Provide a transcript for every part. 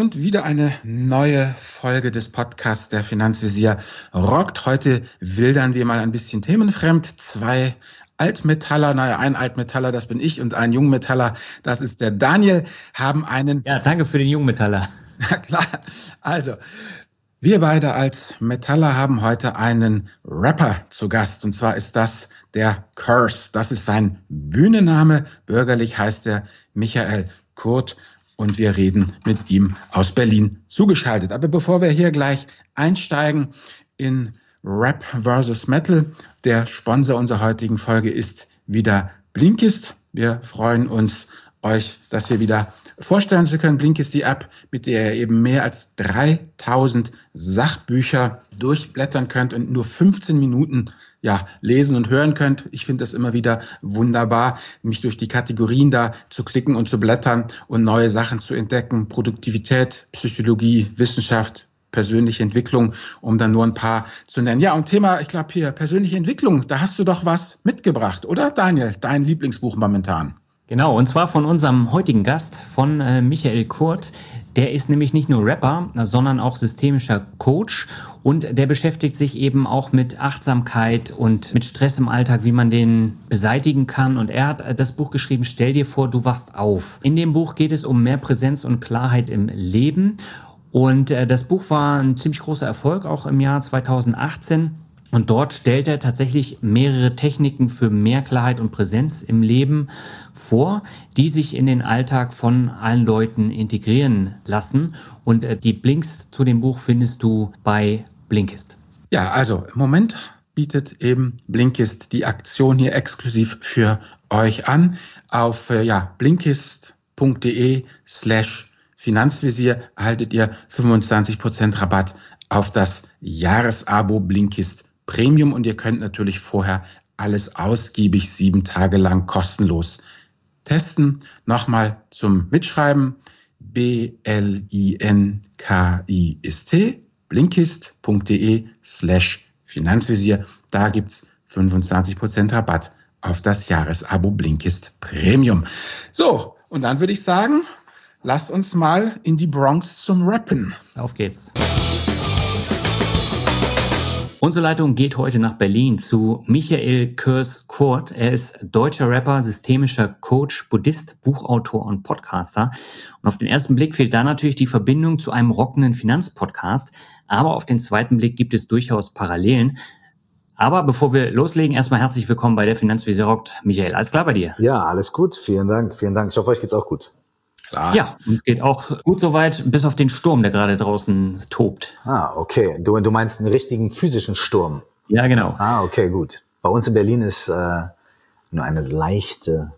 Und wieder eine neue Folge des Podcasts Der Finanzvisier rockt. Heute wildern wir mal ein bisschen themenfremd. Zwei Altmetaller, ein Altmetaller, das bin ich, und ein Jungmetaller, das ist der Daniel, haben einen... Ja, danke für den Jungmetaller. Ja, klar. Also, wir beide als Metaller haben heute einen Rapper zu Gast. Und zwar ist das der Curse. Das ist sein Bühnenname. Bürgerlich heißt er Michael Kurt. Und wir reden mit ihm aus Berlin zugeschaltet. Aber bevor wir hier gleich einsteigen in Rap versus Metal, der Sponsor unserer heutigen Folge ist wieder Blinkist. Wir freuen uns, euch das hier wieder vorstellen zu können. Blinkist, die App, mit der ihr eben mehr als 3000 Sachbücher durchblättern könnt und nur 15 Minuten lesen und hören könnt. Ich finde das immer wieder wunderbar, mich durch die Kategorien da zu klicken und zu blättern und neue Sachen zu entdecken. Produktivität, Psychologie, Wissenschaft, persönliche Entwicklung, um dann nur ein paar zu nennen. Ja, und Thema, ich glaube hier, persönliche Entwicklung, da hast du doch was mitgebracht, oder Daniel? Dein Lieblingsbuch momentan. Genau, und zwar von unserem heutigen Gast, von Michael Kurt. Der ist nämlich nicht nur Rapper, sondern auch systemischer Coach, und der beschäftigt sich eben auch mit Achtsamkeit und mit Stress im Alltag, wie man den beseitigen kann. Und er hat das Buch geschrieben, Stell dir vor, du wachst auf. In dem Buch geht es um mehr Präsenz und Klarheit im Leben. Und das Buch war ein ziemlich großer Erfolg, auch im Jahr 2018. Und dort stellt er tatsächlich mehrere Techniken für mehr Klarheit und Präsenz im Leben vor, die sich in den Alltag von allen Leuten integrieren lassen. Und die Links zu dem Buch findest du bei Blinkist. Ja, also im Moment bietet eben Blinkist die Aktion hier exklusiv für euch an. Auf blinkist.de/Finanzvisier erhaltet ihr 25% Rabatt auf das Jahresabo Blinkist Premium, und ihr könnt natürlich vorher alles ausgiebig 7 Tage lang kostenlos testen. Nochmal zum Mitschreiben: BLINKIST, blinkist.de/Finanzvisier. Da gibt's 25% Rabatt auf das Jahresabo Blinkist Premium. So, und dann würde ich sagen, lasst uns mal in die Bronx zum Rappen. Auf geht's. Unsere Leitung geht heute nach Berlin zu Michael Kurt. Er ist deutscher Rapper, systemischer Coach, Buddhist, Buchautor und Podcaster. Und auf den ersten Blick fehlt da natürlich die Verbindung zu einem rockenden Finanzpodcast. Aber auf den zweiten Blick gibt es durchaus Parallelen. Aber bevor wir loslegen, erstmal herzlich willkommen bei der Finanzvisier rockt. Michael, alles klar bei dir? Ja, alles gut. Vielen Dank. Ich hoffe, euch geht's auch gut. Klar. Ja, uns geht auch gut soweit, bis auf den Sturm, der gerade draußen tobt. Ah, okay. Du meinst einen richtigen physischen Sturm? Ja, genau. Ah, okay, gut. Bei uns in Berlin ist nur eine leichte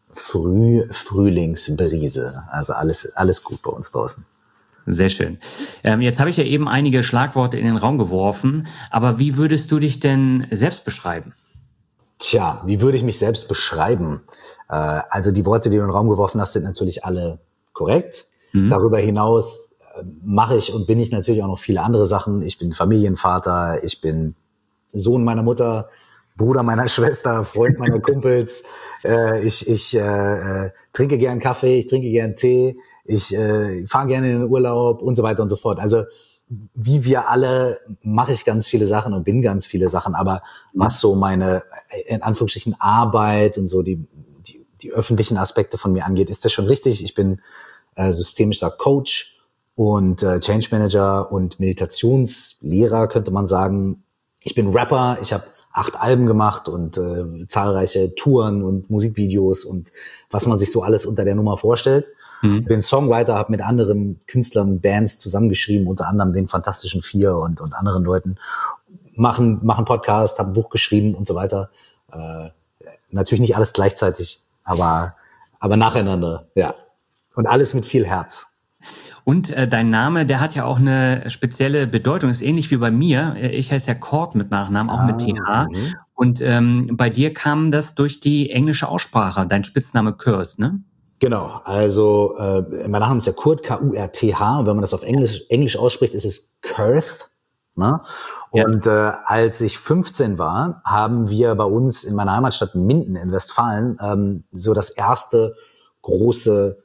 Frühlingsbrise. Also alles gut bei uns draußen. Sehr schön. Jetzt habe ich ja eben einige Schlagworte in den Raum geworfen, aber wie würdest du dich denn selbst beschreiben? Tja, wie würde ich mich selbst beschreiben? Also die Worte, die du in den Raum geworfen hast, sind natürlich alle korrekt. Darüber hinaus mache ich und bin ich natürlich auch noch viele andere Sachen. Ich bin Familienvater, ich bin Sohn meiner Mutter, Bruder meiner Schwester, Freund meiner Kumpels. Ich trinke gern Kaffee, ich trinke gern Tee, ich fahre gerne in den Urlaub und so weiter und so fort. Also wie wir alle mache ich ganz viele Sachen und bin ganz viele Sachen, aber was so meine, in Anführungsstrichen, Arbeit und so die öffentlichen Aspekte von mir angeht, ist das schon richtig. Ich bin systemischer Coach und Change Manager und Meditationslehrer, könnte man sagen. Ich bin Rapper, ich habe 8 Alben gemacht und zahlreiche Touren und Musikvideos und was man sich so alles unter der Nummer vorstellt. Bin Songwriter, habe mit anderen Künstlern Bands zusammengeschrieben, unter anderem den Fantastischen Vier und anderen Leuten. Machen Podcast, habe ein Buch geschrieben und so weiter. Natürlich nicht alles gleichzeitig, aber nacheinander, ja. Und alles mit viel Herz. Und dein Name, der hat ja auch eine spezielle Bedeutung. Ist ähnlich wie bei mir. Ich heiße ja Kurt mit Nachnamen, auch mit TH. Und bei dir kam das durch die englische Aussprache, dein Spitzname Curse, ne? Genau, also mein Nachname ist ja Kurt, K-U-R-T-H. Und wenn man das auf Englisch ausspricht, ist es Kurth. Ne? Und als ich 15 war, haben wir bei uns in meiner Heimatstadt Minden in Westfalen so das erste große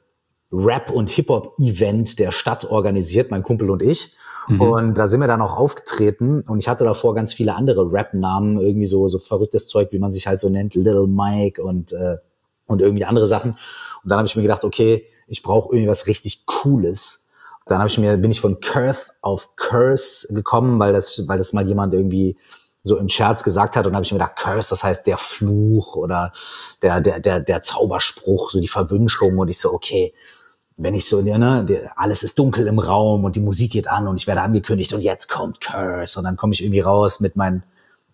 Rap- und Hip-Hop-Event der Stadt organisiert, mein Kumpel und ich. Und da sind wir dann auch aufgetreten und ich hatte davor ganz viele andere Rap-Namen, irgendwie so verrücktes Zeug, wie man sich halt so nennt, Little Mike und irgendwie andere Sachen. Und dann habe ich mir gedacht, okay, ich brauche irgendwie was richtig Cooles. Dann bin ich von Curse auf Curse gekommen, weil das mal jemand irgendwie so im Scherz gesagt hat und habe ich mir gedacht, Curse, das heißt der Fluch oder der Zauberspruch, so die Verwünschung und ich so, okay, wenn ich so, alles ist dunkel im Raum und die Musik geht an und ich werde angekündigt und jetzt kommt Curse und dann komme ich irgendwie raus mit meinen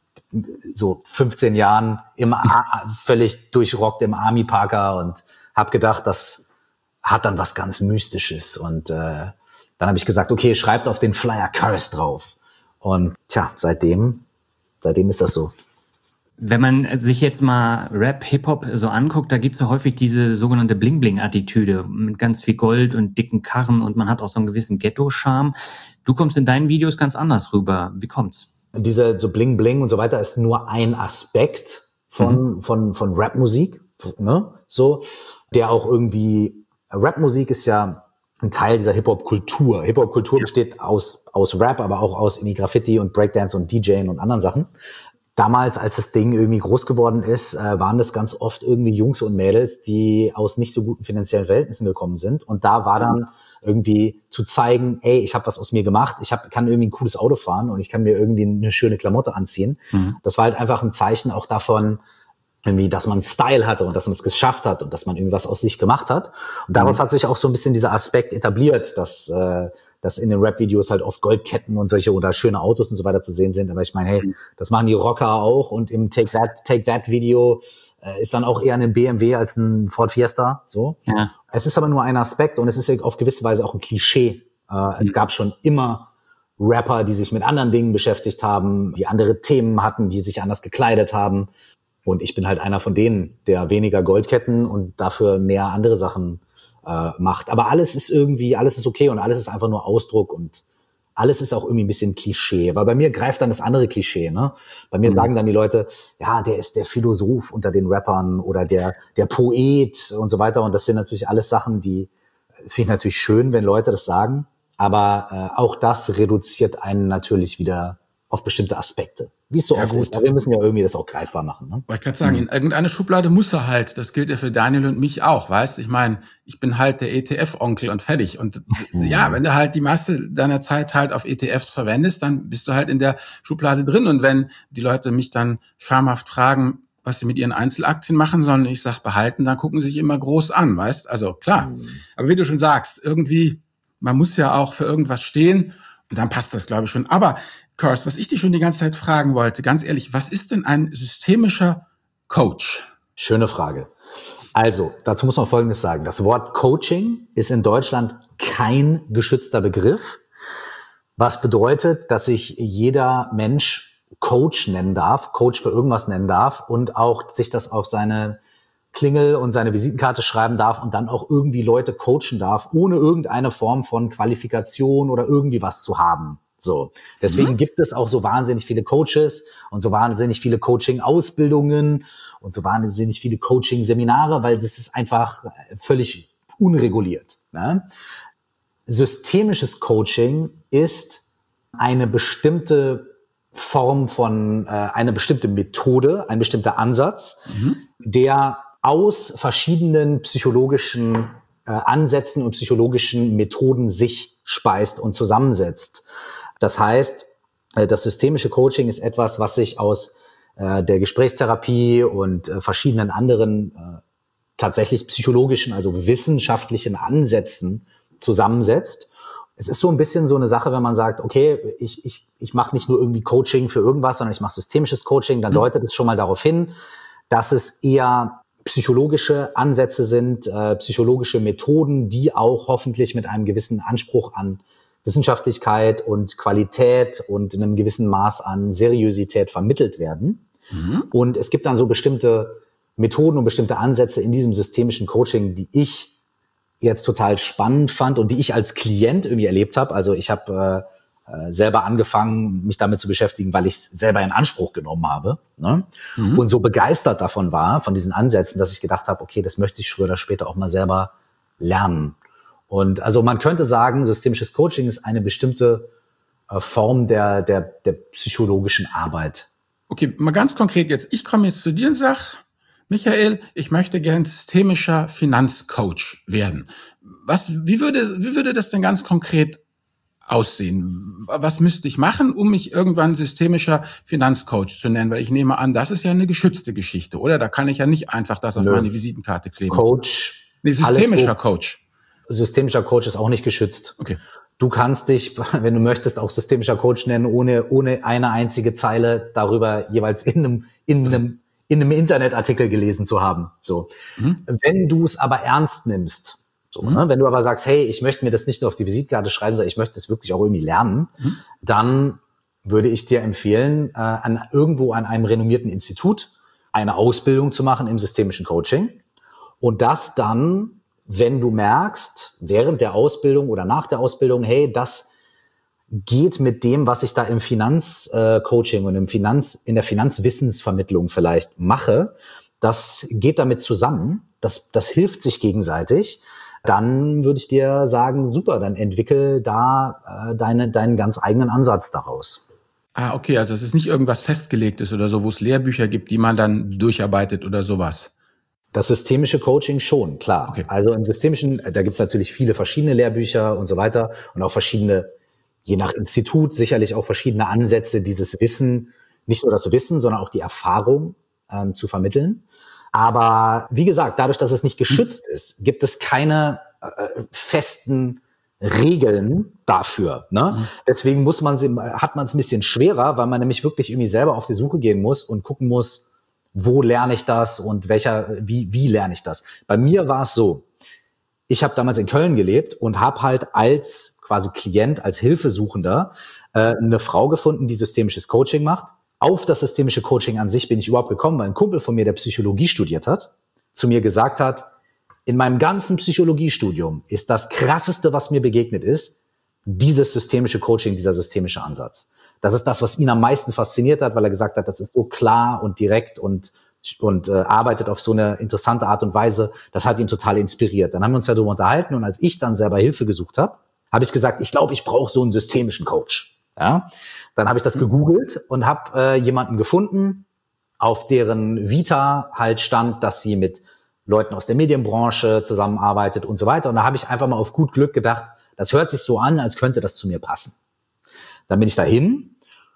so 15 Jahren völlig durchrockt im Army Parker und habe gedacht, das hat dann was ganz Mystisches und dann habe ich gesagt, okay, schreibt auf den Flyer Curse drauf und seitdem ist das so. Wenn man sich jetzt mal Rap, Hip-Hop so anguckt, da gibt's ja häufig diese sogenannte Bling-Bling-Attitüde mit ganz viel Gold und dicken Karren und man hat auch so einen gewissen Ghetto-Charme. Du kommst in deinen Videos ganz anders rüber. Wie kommt's? Diese so Bling-Bling und so weiter ist nur ein Aspekt von Rap-Musik, ne? So, der auch irgendwie, Rap-Musik ist ja ein Teil dieser Hip-Hop-Kultur. Hip-Hop-Kultur besteht aus Rap, aber auch aus irgendwie Graffiti und Breakdance und DJing und anderen Sachen. Damals, als das Ding irgendwie groß geworden ist, waren das ganz oft irgendwie Jungs und Mädels, die aus nicht so guten finanziellen Verhältnissen gekommen sind. Und da war dann irgendwie zu zeigen, ey, ich habe was aus mir gemacht, kann irgendwie ein cooles Auto fahren und ich kann mir irgendwie eine schöne Klamotte anziehen. Das war halt einfach ein Zeichen auch davon, irgendwie, dass man Style hatte und dass man es geschafft hat und dass man irgendwie was aus sich gemacht hat. Und daraus hat sich auch so ein bisschen dieser Aspekt etabliert, dass in den Rap-Videos halt oft Goldketten und solche oder schöne Autos und so weiter zu sehen sind. Aber ich meine, hey, das machen die Rocker auch und im Take That Video ist dann auch eher ein BMW als ein Ford Fiesta. So. Ja. Es ist aber nur ein Aspekt und es ist auf gewisse Weise auch ein Klischee. Es gab schon immer Rapper, die sich mit anderen Dingen beschäftigt haben, die andere Themen hatten, die sich anders gekleidet haben. Und ich bin halt einer von denen, der weniger Goldketten und dafür mehr andere Sachen macht. Aber alles ist okay und alles ist einfach nur Ausdruck und alles ist auch irgendwie ein bisschen Klischee. Weil bei mir greift dann das andere Klischee, ne? Bei mir sagen dann die Leute, ja, der ist der Philosoph unter den Rappern oder der Poet und so weiter. Und das sind natürlich alles Sachen, das finde ich natürlich schön, wenn Leute das sagen. Aber auch das reduziert einen natürlich wieder auf bestimmte Aspekte. Wie es so oft ist. Aber wir müssen ja irgendwie das auch greifbar machen. Ne? Wollte ich gerade sagen, in irgendeine Schublade muss er halt. Das gilt ja für Daniel und mich auch, weißt? Ich meine, ich bin halt der ETF-Onkel und fertig. Und ja, wenn du halt die meiste deiner Zeit halt auf ETFs verwendest, dann bist du halt in der Schublade drin. Und wenn die Leute mich dann schamhaft fragen, was sie mit ihren Einzelaktien machen sollen, ich sag behalten, dann gucken sie sich immer groß an, weißt? Also klar. Aber wie du schon sagst, irgendwie, man muss ja auch für irgendwas stehen. Und dann passt das, glaube ich, schon. Aber Curse, was ich dich schon die ganze Zeit fragen wollte, ganz ehrlich, was ist denn ein systemischer Coach? Schöne Frage. Also, dazu muss man Folgendes sagen. Das Wort Coaching ist in Deutschland kein geschützter Begriff, was bedeutet, dass sich jeder Mensch Coach nennen darf, Coach für irgendwas nennen darf und auch sich das auf seine Klingel und seine Visitenkarte schreiben darf und dann auch irgendwie Leute coachen darf, ohne irgendeine Form von Qualifikation oder irgendwie was zu haben. So. Deswegen gibt es auch so wahnsinnig viele Coaches und so wahnsinnig viele Coaching-Ausbildungen und so wahnsinnig viele Coaching-Seminare, weil das ist einfach völlig unreguliert. Ne? Systemisches Coaching ist eine bestimmte Form von, eine bestimmte Methode, ein bestimmter Ansatz, der aus verschiedenen psychologischen Ansätzen und psychologischen Methoden sich speist und zusammensetzt. Das heißt, das systemische Coaching ist etwas, was sich aus der Gesprächstherapie und verschiedenen anderen tatsächlich psychologischen, also wissenschaftlichen Ansätzen zusammensetzt. Es ist so ein bisschen so eine Sache, wenn man sagt, okay, ich mache nicht nur irgendwie Coaching für irgendwas, sondern ich mache systemisches Coaching, dann deutet es schon mal darauf hin, dass es eher psychologische Ansätze sind, psychologische Methoden, die auch hoffentlich mit einem gewissen Anspruch an Wissenschaftlichkeit und Qualität und in einem gewissen Maß an Seriosität vermittelt werden. Und es gibt dann so bestimmte Methoden und bestimmte Ansätze in diesem systemischen Coaching, die ich jetzt total spannend fand und die ich als Klient irgendwie erlebt habe. Also ich habe selber angefangen, mich damit zu beschäftigen, weil ich es selber in Anspruch genommen habe, ne? Und so begeistert davon war, von diesen Ansätzen, dass ich gedacht habe, okay, das möchte ich früher oder später auch mal selber lernen. Und also man könnte sagen, systemisches Coaching ist eine bestimmte Form der psychologischen Arbeit. Okay, mal ganz konkret jetzt. Ich komme jetzt zu dir und sag, Michael, ich möchte gern systemischer Finanzcoach werden. Wie würde das denn ganz konkret aussehen? Was müsste ich machen, um mich irgendwann systemischer Finanzcoach zu nennen? Weil ich nehme an, das ist ja eine geschützte Geschichte, oder? Da kann ich ja nicht einfach das auf meine Visitenkarte kleben. Coach. Nee, systemischer Coach. Systemischer Coach ist auch nicht geschützt. Okay. Du kannst dich, wenn du möchtest, auch systemischer Coach nennen, ohne eine einzige Zeile darüber jeweils in einem Internetartikel gelesen zu haben. So. Wenn du es aber ernst nimmst, ne? Wenn du aber sagst, hey, ich möchte mir das nicht nur auf die Visitkarte schreiben, sondern ich möchte es wirklich auch irgendwie lernen, dann würde ich dir empfehlen, irgendwo an einem renommierten Institut eine Ausbildung zu machen im systemischen Coaching und das dann, wenn du merkst, während der Ausbildung oder nach der Ausbildung, hey, das geht mit dem, was ich da im Finanzcoaching und in der Finanzwissensvermittlung vielleicht mache, das geht damit zusammen, das hilft sich gegenseitig, dann würde ich dir sagen, super, dann entwickel da deinen ganz eigenen Ansatz daraus. Ah, okay, also es ist nicht irgendwas Festgelegtes oder so, wo es Lehrbücher gibt, die man dann durcharbeitet oder sowas. Das systemische Coaching schon, klar. Okay. Also im systemischen, da gibt's natürlich viele verschiedene Lehrbücher und so weiter und auch verschiedene, je nach Institut, sicherlich auch verschiedene Ansätze, dieses Wissen, nicht nur das Wissen, sondern auch die Erfahrung zu vermitteln. Aber wie gesagt, dadurch, dass es nicht geschützt ist, gibt es keine festen Regeln dafür. Ne? Deswegen hat man es ein bisschen schwerer, weil man nämlich wirklich irgendwie selber auf die Suche gehen muss und gucken muss, wo lerne ich das und wie lerne ich das? Bei mir war es so, ich habe damals in Köln gelebt und habe halt als quasi Klient, als Hilfesuchender eine Frau gefunden, die systemisches Coaching macht. Auf das systemische Coaching an sich bin ich überhaupt gekommen, weil ein Kumpel von mir, der Psychologie studiert hat, zu mir gesagt hat, in meinem ganzen Psychologiestudium ist das Krasseste, was mir begegnet ist, dieses systemische Coaching, dieser systemische Ansatz. Das ist das, was ihn am meisten fasziniert hat, weil er gesagt hat, das ist so klar und direkt und arbeitet auf so eine interessante Art und Weise. Das hat ihn total inspiriert. Dann haben wir uns ja darüber unterhalten und als ich dann selber Hilfe gesucht habe, habe ich gesagt, ich glaube, ich brauche so einen systemischen Coach. Ja? Dann habe ich das gegoogelt und habe jemanden gefunden, auf deren Vita halt stand, dass sie mit Leuten aus der Medienbranche zusammenarbeitet und so weiter. Und da habe ich einfach mal auf gut Glück gedacht, das hört sich so an, als könnte das zu mir passen. Dann bin ich dahin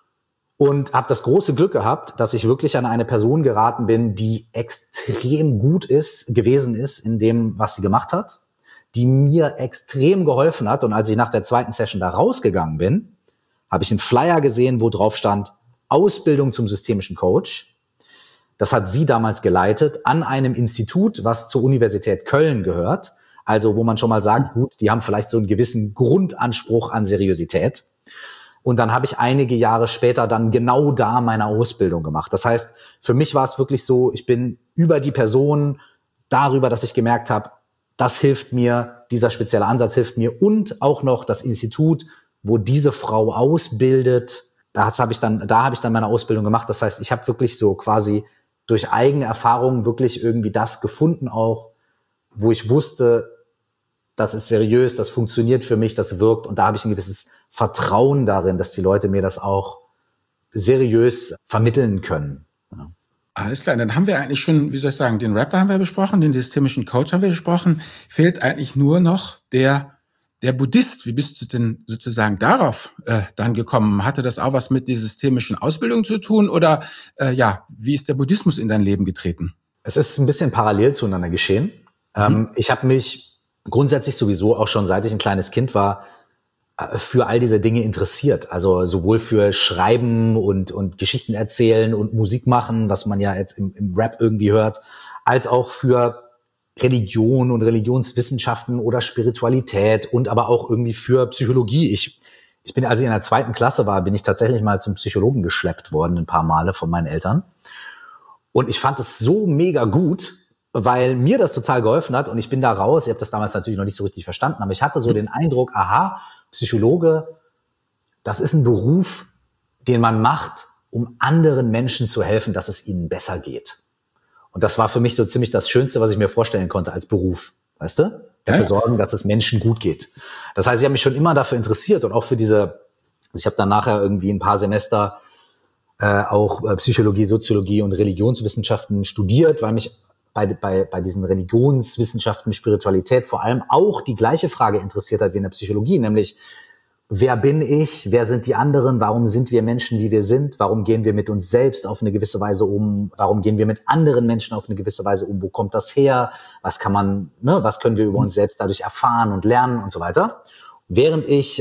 und habe das große Glück gehabt, dass ich wirklich an eine Person geraten bin, die extrem gut gewesen ist in dem, was sie gemacht hat, die mir extrem geholfen hat. Und als ich nach der zweiten Session da rausgegangen bin, habe ich einen Flyer gesehen, wo drauf stand, Ausbildung zum systemischen Coach. Das hat sie damals geleitet an einem Institut, was zur Universität Köln gehört. Also wo man schon mal sagt, gut, die haben vielleicht so einen gewissen Grundanspruch an Seriosität. Und dann habe ich einige Jahre später dann genau da meine Ausbildung gemacht. Das heißt, für mich war es wirklich so, ich bin über die Person, darüber, dass ich gemerkt habe, das hilft mir, dieser spezielle Ansatz hilft mir und auch noch das Institut, wo diese Frau ausbildet, da habe ich dann meine Ausbildung gemacht. Das heißt, ich habe wirklich so quasi durch eigene Erfahrungen wirklich irgendwie das gefunden auch, wo ich wusste, das ist seriös, das funktioniert für mich, das wirkt. Und da habe ich ein gewisses Vertrauen darin, dass die Leute mir das auch seriös vermitteln können. Ja. Alles klar, dann haben wir eigentlich schon, wie soll ich sagen, den Rapper haben wir besprochen, den systemischen Coach haben wir besprochen. Fehlt eigentlich nur noch der Buddhist. Wie bist du denn sozusagen darauf dann gekommen? Hatte das auch was mit der systemischen Ausbildung zu tun? Oder wie ist der Buddhismus in dein Leben getreten? Es ist ein bisschen parallel zueinander geschehen. Ich habe mich grundsätzlich sowieso auch schon, seit ich ein kleines Kind war, für all diese Dinge interessiert. Also sowohl für Schreiben und Geschichten erzählen und Musik machen, was man ja jetzt im Rap irgendwie hört, als auch für Religion und Religionswissenschaften oder Spiritualität und aber auch irgendwie für Psychologie. Ich bin, als ich in der 2. Klasse war, bin ich tatsächlich mal zum Psychologen geschleppt worden, ein paar Male von meinen Eltern. Und ich fand es so mega gut, weil mir das total geholfen hat und ich bin da raus. Ich habe das damals natürlich noch nicht so richtig verstanden, aber ich hatte so den Eindruck, aha, Psychologe, das ist ein Beruf, den man macht, um anderen Menschen zu helfen, dass es ihnen besser geht. Und das war für mich so ziemlich das Schönste, was ich mir vorstellen konnte als Beruf, weißt du? dafür sorgen, dass es Menschen gut geht. Das heißt, ich habe mich schon immer dafür interessiert und auch für also ich habe dann nachher irgendwie ein paar Semester auch Psychologie, Soziologie und Religionswissenschaften studiert, weil mich bei diesen Religionswissenschaften, Spiritualität vor allem auch die gleiche Frage interessiert hat wie in der Psychologie, nämlich wer bin ich, wer sind die anderen, warum sind wir Menschen, wie wir sind, warum gehen wir mit uns selbst auf eine gewisse Weise um, warum gehen wir mit anderen Menschen auf eine gewisse Weise um, wo kommt das her, was können wir über uns selbst dadurch erfahren und lernen und so weiter. Während ich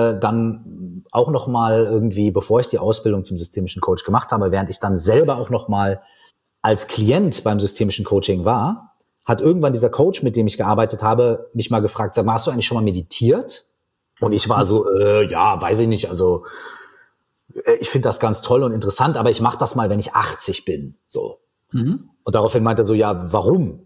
dann auch nochmal irgendwie, bevor ich die Ausbildung zum systemischen Coach gemacht habe, während ich dann selber auch nochmal als Klient beim systemischen Coaching war, hat irgendwann dieser Coach, mit dem ich gearbeitet habe, mich mal gefragt, sag mal, hast du eigentlich schon mal meditiert? Und ich war so, ja, weiß ich nicht, also ich finde das ganz toll und interessant, aber ich mache das mal, wenn ich 80 bin. So. Und daraufhin meinte er so, ja, warum?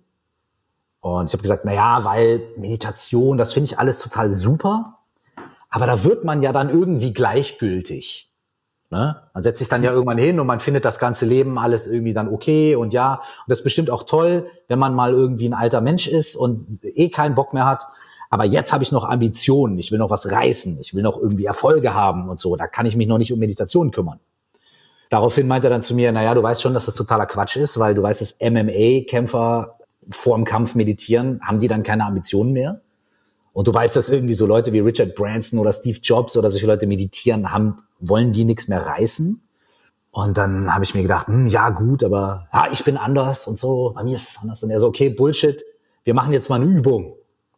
Und ich habe gesagt, weil Meditation, das finde ich alles total super, aber da wird man ja dann irgendwie gleichgültig. Ne? Man setzt sich dann ja irgendwann hin und man findet das ganze Leben alles irgendwie dann okay und ja, und das ist bestimmt auch toll, wenn man mal irgendwie ein alter Mensch ist und keinen Bock mehr hat. Aber jetzt habe ich noch Ambitionen, ich will noch was reißen, ich will noch irgendwie Erfolge haben und so, da kann ich mich noch nicht um Meditation kümmern. Daraufhin meinte er dann zu mir, du weißt schon, dass das totaler Quatsch ist, weil du weißt, dass MMA-Kämpfer vor dem Kampf meditieren, haben die dann keine Ambitionen mehr? Und du weißt, dass irgendwie so Leute wie Richard Branson oder Steve Jobs oder solche Leute meditieren, wollen die nichts mehr reißen? Und dann habe ich mir gedacht, ja gut, aber ich bin anders und so, bei mir ist das anders. Und er so, okay, Bullshit, wir machen jetzt mal eine Übung.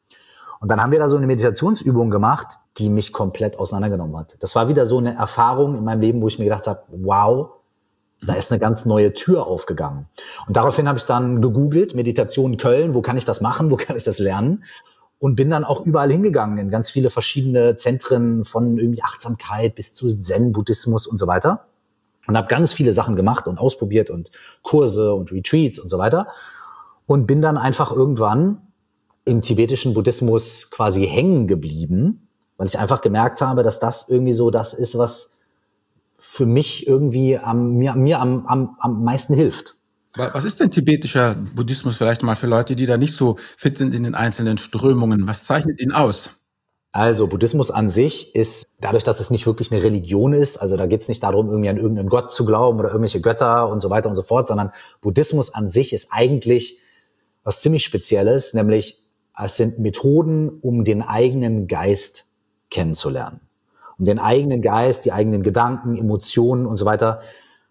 Und dann haben wir da so eine Meditationsübung gemacht, die mich komplett auseinandergenommen hat. Das war wieder so eine Erfahrung in meinem Leben, wo ich mir gedacht habe, wow, da ist eine ganz neue Tür aufgegangen. Und daraufhin habe ich dann gegoogelt, Meditation Köln, wo kann ich das machen, wo kann ich das lernen? Und bin dann auch überall hingegangen, in ganz viele verschiedene Zentren von irgendwie Achtsamkeit bis zu Zen-Buddhismus und so weiter. Und habe ganz viele Sachen gemacht und ausprobiert und Kurse und Retreats und so weiter. Und bin dann einfach irgendwann im tibetischen Buddhismus quasi hängen geblieben, weil ich einfach gemerkt habe, dass das irgendwie so das ist, was für mich irgendwie mir am meisten hilft. Was ist denn tibetischer Buddhismus vielleicht mal für Leute, die da nicht so fit sind in den einzelnen Strömungen? Was zeichnet ihn aus? Also Buddhismus an sich ist, dadurch, dass es nicht wirklich eine Religion ist, also da geht es nicht darum, irgendwie an irgendeinen Gott zu glauben oder irgendwelche Götter und so weiter und so fort, sondern Buddhismus an sich ist eigentlich was ziemlich Spezielles, nämlich es sind Methoden, um den eigenen Geist kennenzulernen. Um den eigenen Geist, die eigenen Gedanken, Emotionen und so weiter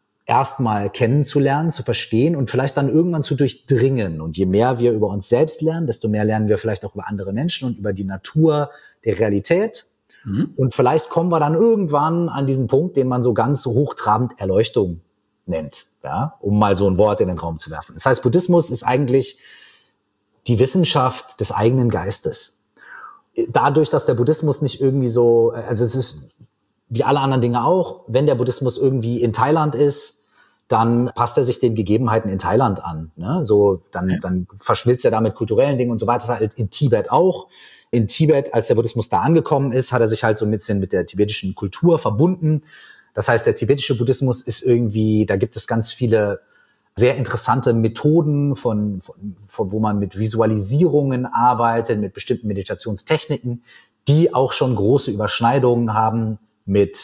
erstmal kennenzulernen, zu verstehen und vielleicht dann irgendwann zu durchdringen. Und je mehr wir über uns selbst lernen, desto mehr lernen wir vielleicht auch über andere Menschen und über die Natur der Realität. Und vielleicht kommen wir dann irgendwann an diesen Punkt, den man so ganz hochtrabend Erleuchtung nennt, ja, um mal so ein Wort in den Raum zu werfen. Das heißt, Buddhismus ist eigentlich die Wissenschaft des eigenen Geistes. Dadurch, dass der Buddhismus nicht irgendwie so, also es ist wie alle anderen Dinge auch, wenn der Buddhismus irgendwie in Thailand ist, dann passt er sich den Gegebenheiten in Thailand an. Ne? So, dann verschmilzt er da mit kulturellen Dingen und so weiter, halt in Tibet auch. In Tibet, als der Buddhismus da angekommen ist, hat er sich halt so ein bisschen mit der tibetischen Kultur verbunden. Das heißt, der tibetische Buddhismus ist irgendwie, da gibt es ganz viele sehr interessante Methoden von wo man mit Visualisierungen arbeitet, mit bestimmten Meditationstechniken, die auch schon große Überschneidungen haben mit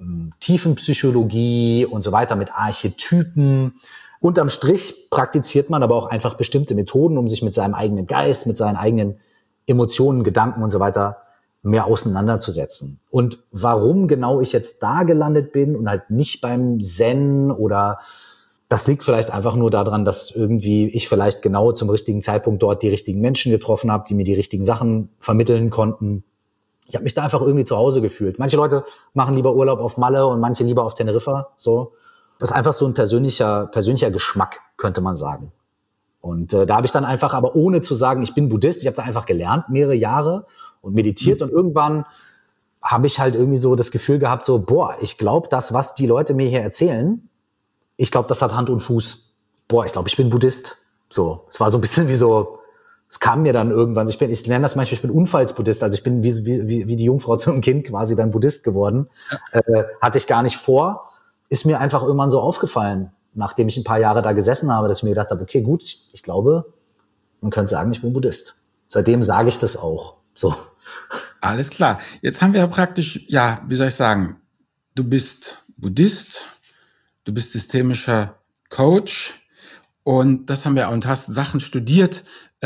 Tiefenpsychologie und so weiter, mit Archetypen. Unterm Strich praktiziert man aber auch einfach bestimmte Methoden, um sich mit seinem eigenen Geist, mit seinen eigenen Emotionen, Gedanken und so weiter mehr auseinanderzusetzen. Und warum genau ich jetzt da gelandet bin und halt nicht beim Zen oder das liegt vielleicht einfach nur daran, dass irgendwie ich vielleicht genau zum richtigen Zeitpunkt dort die richtigen Menschen getroffen habe, die mir die richtigen Sachen vermitteln konnten. Ich habe mich da einfach irgendwie zu Hause gefühlt. Manche Leute machen lieber Urlaub auf Malle und manche lieber auf Teneriffa. So, das ist einfach so ein persönlicher Geschmack, könnte man sagen. Und da habe ich dann einfach, aber ohne zu sagen, ich bin Buddhist, ich habe da einfach gelernt, mehrere Jahre und meditiert. Und irgendwann habe ich halt irgendwie so das Gefühl gehabt, so, ich glaube, das, was die Leute mir hier erzählen, ich glaube, das hat Hand und Fuß. Ich glaube, ich bin Buddhist. So, es war so ein bisschen wie so, es kam mir dann irgendwann, ich nenne das manchmal, ich bin Unfallsbuddhist, also ich bin wie die Jungfrau zu einem Kind quasi dann Buddhist geworden. Ja. Hatte ich gar nicht vor, ist mir einfach irgendwann so aufgefallen, nachdem ich ein paar Jahre da gesessen habe, dass ich mir gedacht habe, okay, gut, ich glaube, man könnte sagen, ich bin Buddhist. Seitdem sage ich das auch. So. Alles klar. Jetzt haben wir praktisch, ja, wie soll ich sagen, du bist Buddhist, du bist systemischer Coach und das haben wir und hast Sachen studiert,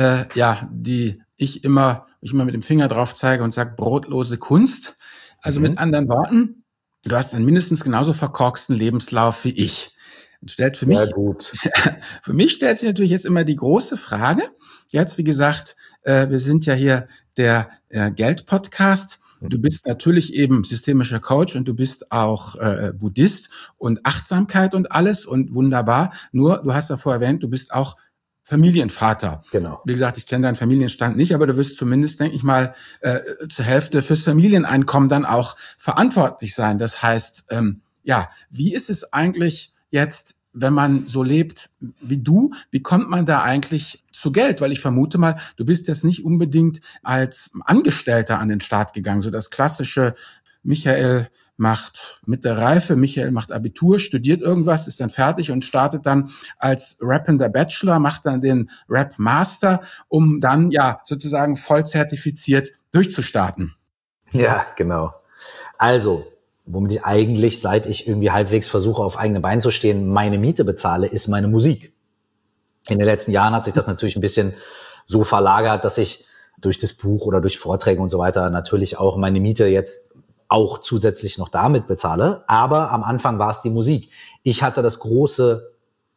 die ich immer mit dem Finger drauf zeige und sage, brotlose Kunst. Also mit anderen Worten, du hast einen mindestens genauso verkorksten Lebenslauf wie ich. Stellt für mich, gut. Für mich stellt sich natürlich jetzt immer die große Frage. Jetzt, wie gesagt, wir sind ja hier der Geld-Podcast. Du bist natürlich eben systemischer Coach und du bist auch Buddhist und Achtsamkeit und alles und wunderbar. Nur, du hast davor erwähnt, du bist auch Familienvater. Genau. Wie gesagt, ich kenne deinen Familienstand nicht, aber du wirst zumindest, denke ich mal, zur Hälfte fürs Familieneinkommen dann auch verantwortlich sein. Das heißt, wie ist es eigentlich jetzt, wenn man so lebt wie du, wie kommt man da eigentlich zu Geld? Weil ich vermute mal, du bist jetzt nicht unbedingt als Angestellter an den Start gegangen, so das klassische Michael macht mittlere Reife, Michael macht Abitur, studiert irgendwas, ist dann fertig und startet dann als rappender Bachelor, macht dann den Rap-Master, um dann ja sozusagen voll zertifiziert durchzustarten. Ja, genau. Also, womit ich eigentlich, seit ich irgendwie halbwegs versuche, auf eigene Beine zu stehen, meine Miete bezahle, ist meine Musik. In den letzten Jahren hat sich das natürlich ein bisschen so verlagert, dass ich durch das Buch oder durch Vorträge und so weiter natürlich auch meine Miete jetzt auch zusätzlich noch damit bezahle. Aber am Anfang war es die Musik. Ich hatte das große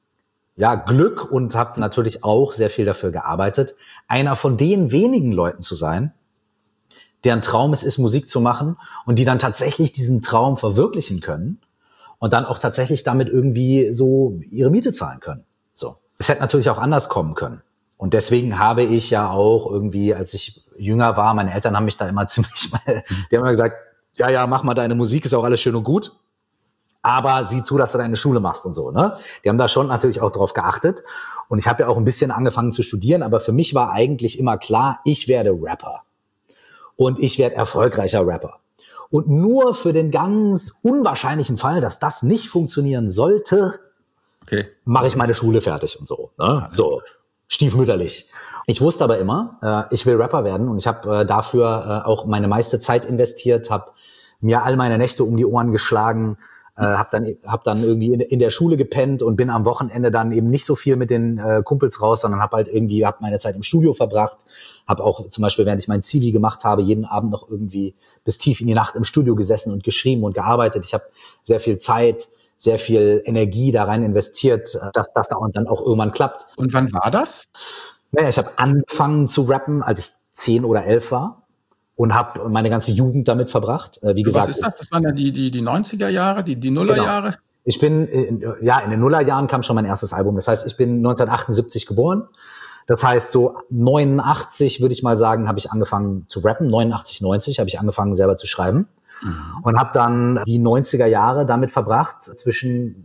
Glück und habe natürlich auch sehr viel dafür gearbeitet, einer von den wenigen Leuten zu sein, deren Traum es ist, Musik zu machen und die dann tatsächlich diesen Traum verwirklichen können und dann auch tatsächlich damit irgendwie so ihre Miete zahlen können. So. Es hätte natürlich auch anders kommen können. Und deswegen habe ich ja auch irgendwie, als ich jünger war, meine Eltern haben mich da immer die haben immer gesagt, ja, mach mal deine Musik, ist auch alles schön und gut, aber sieh zu, dass du deine Schule machst und so, ne? Die haben da schon natürlich auch drauf geachtet und ich habe ja auch ein bisschen angefangen zu studieren, aber für mich war eigentlich immer klar, ich werde Rapper. Und ich werde erfolgreicher Rapper. Und nur für den ganz unwahrscheinlichen Fall, dass das nicht funktionieren sollte, mache ich meine Schule fertig und so. Ne? So stiefmütterlich. Ich wusste aber immer, ich will Rapper werden und ich habe dafür auch meine meiste Zeit investiert, habe mir all meine Nächte um die Ohren geschlagen, hab dann irgendwie in der Schule gepennt und bin am Wochenende dann eben nicht so viel mit den Kumpels raus, sondern hab meine Zeit im Studio verbracht, habe auch zum Beispiel, während ich mein Zivi gemacht habe, jeden Abend noch irgendwie bis tief in die Nacht im Studio gesessen und geschrieben und gearbeitet. Ich habe sehr viel Zeit, sehr viel Energie da rein investiert, dass das da und dann auch irgendwann klappt. Und wann war das? Naja, ich habe angefangen zu rappen, als ich 10 oder 11 war. Und habe meine ganze Jugend damit verbracht. Wie gesagt, was ist das? Das waren ja die 90er Jahre, die Nullerjahre? Genau. Ich bin, in den Nullerjahren kam schon mein erstes Album. Das heißt, ich bin 1978 geboren. Das heißt, so 89, würde ich mal sagen, habe ich angefangen zu rappen. 89, 90 habe ich angefangen, selber zu schreiben. Und habe dann die 90er Jahre damit verbracht, zwischen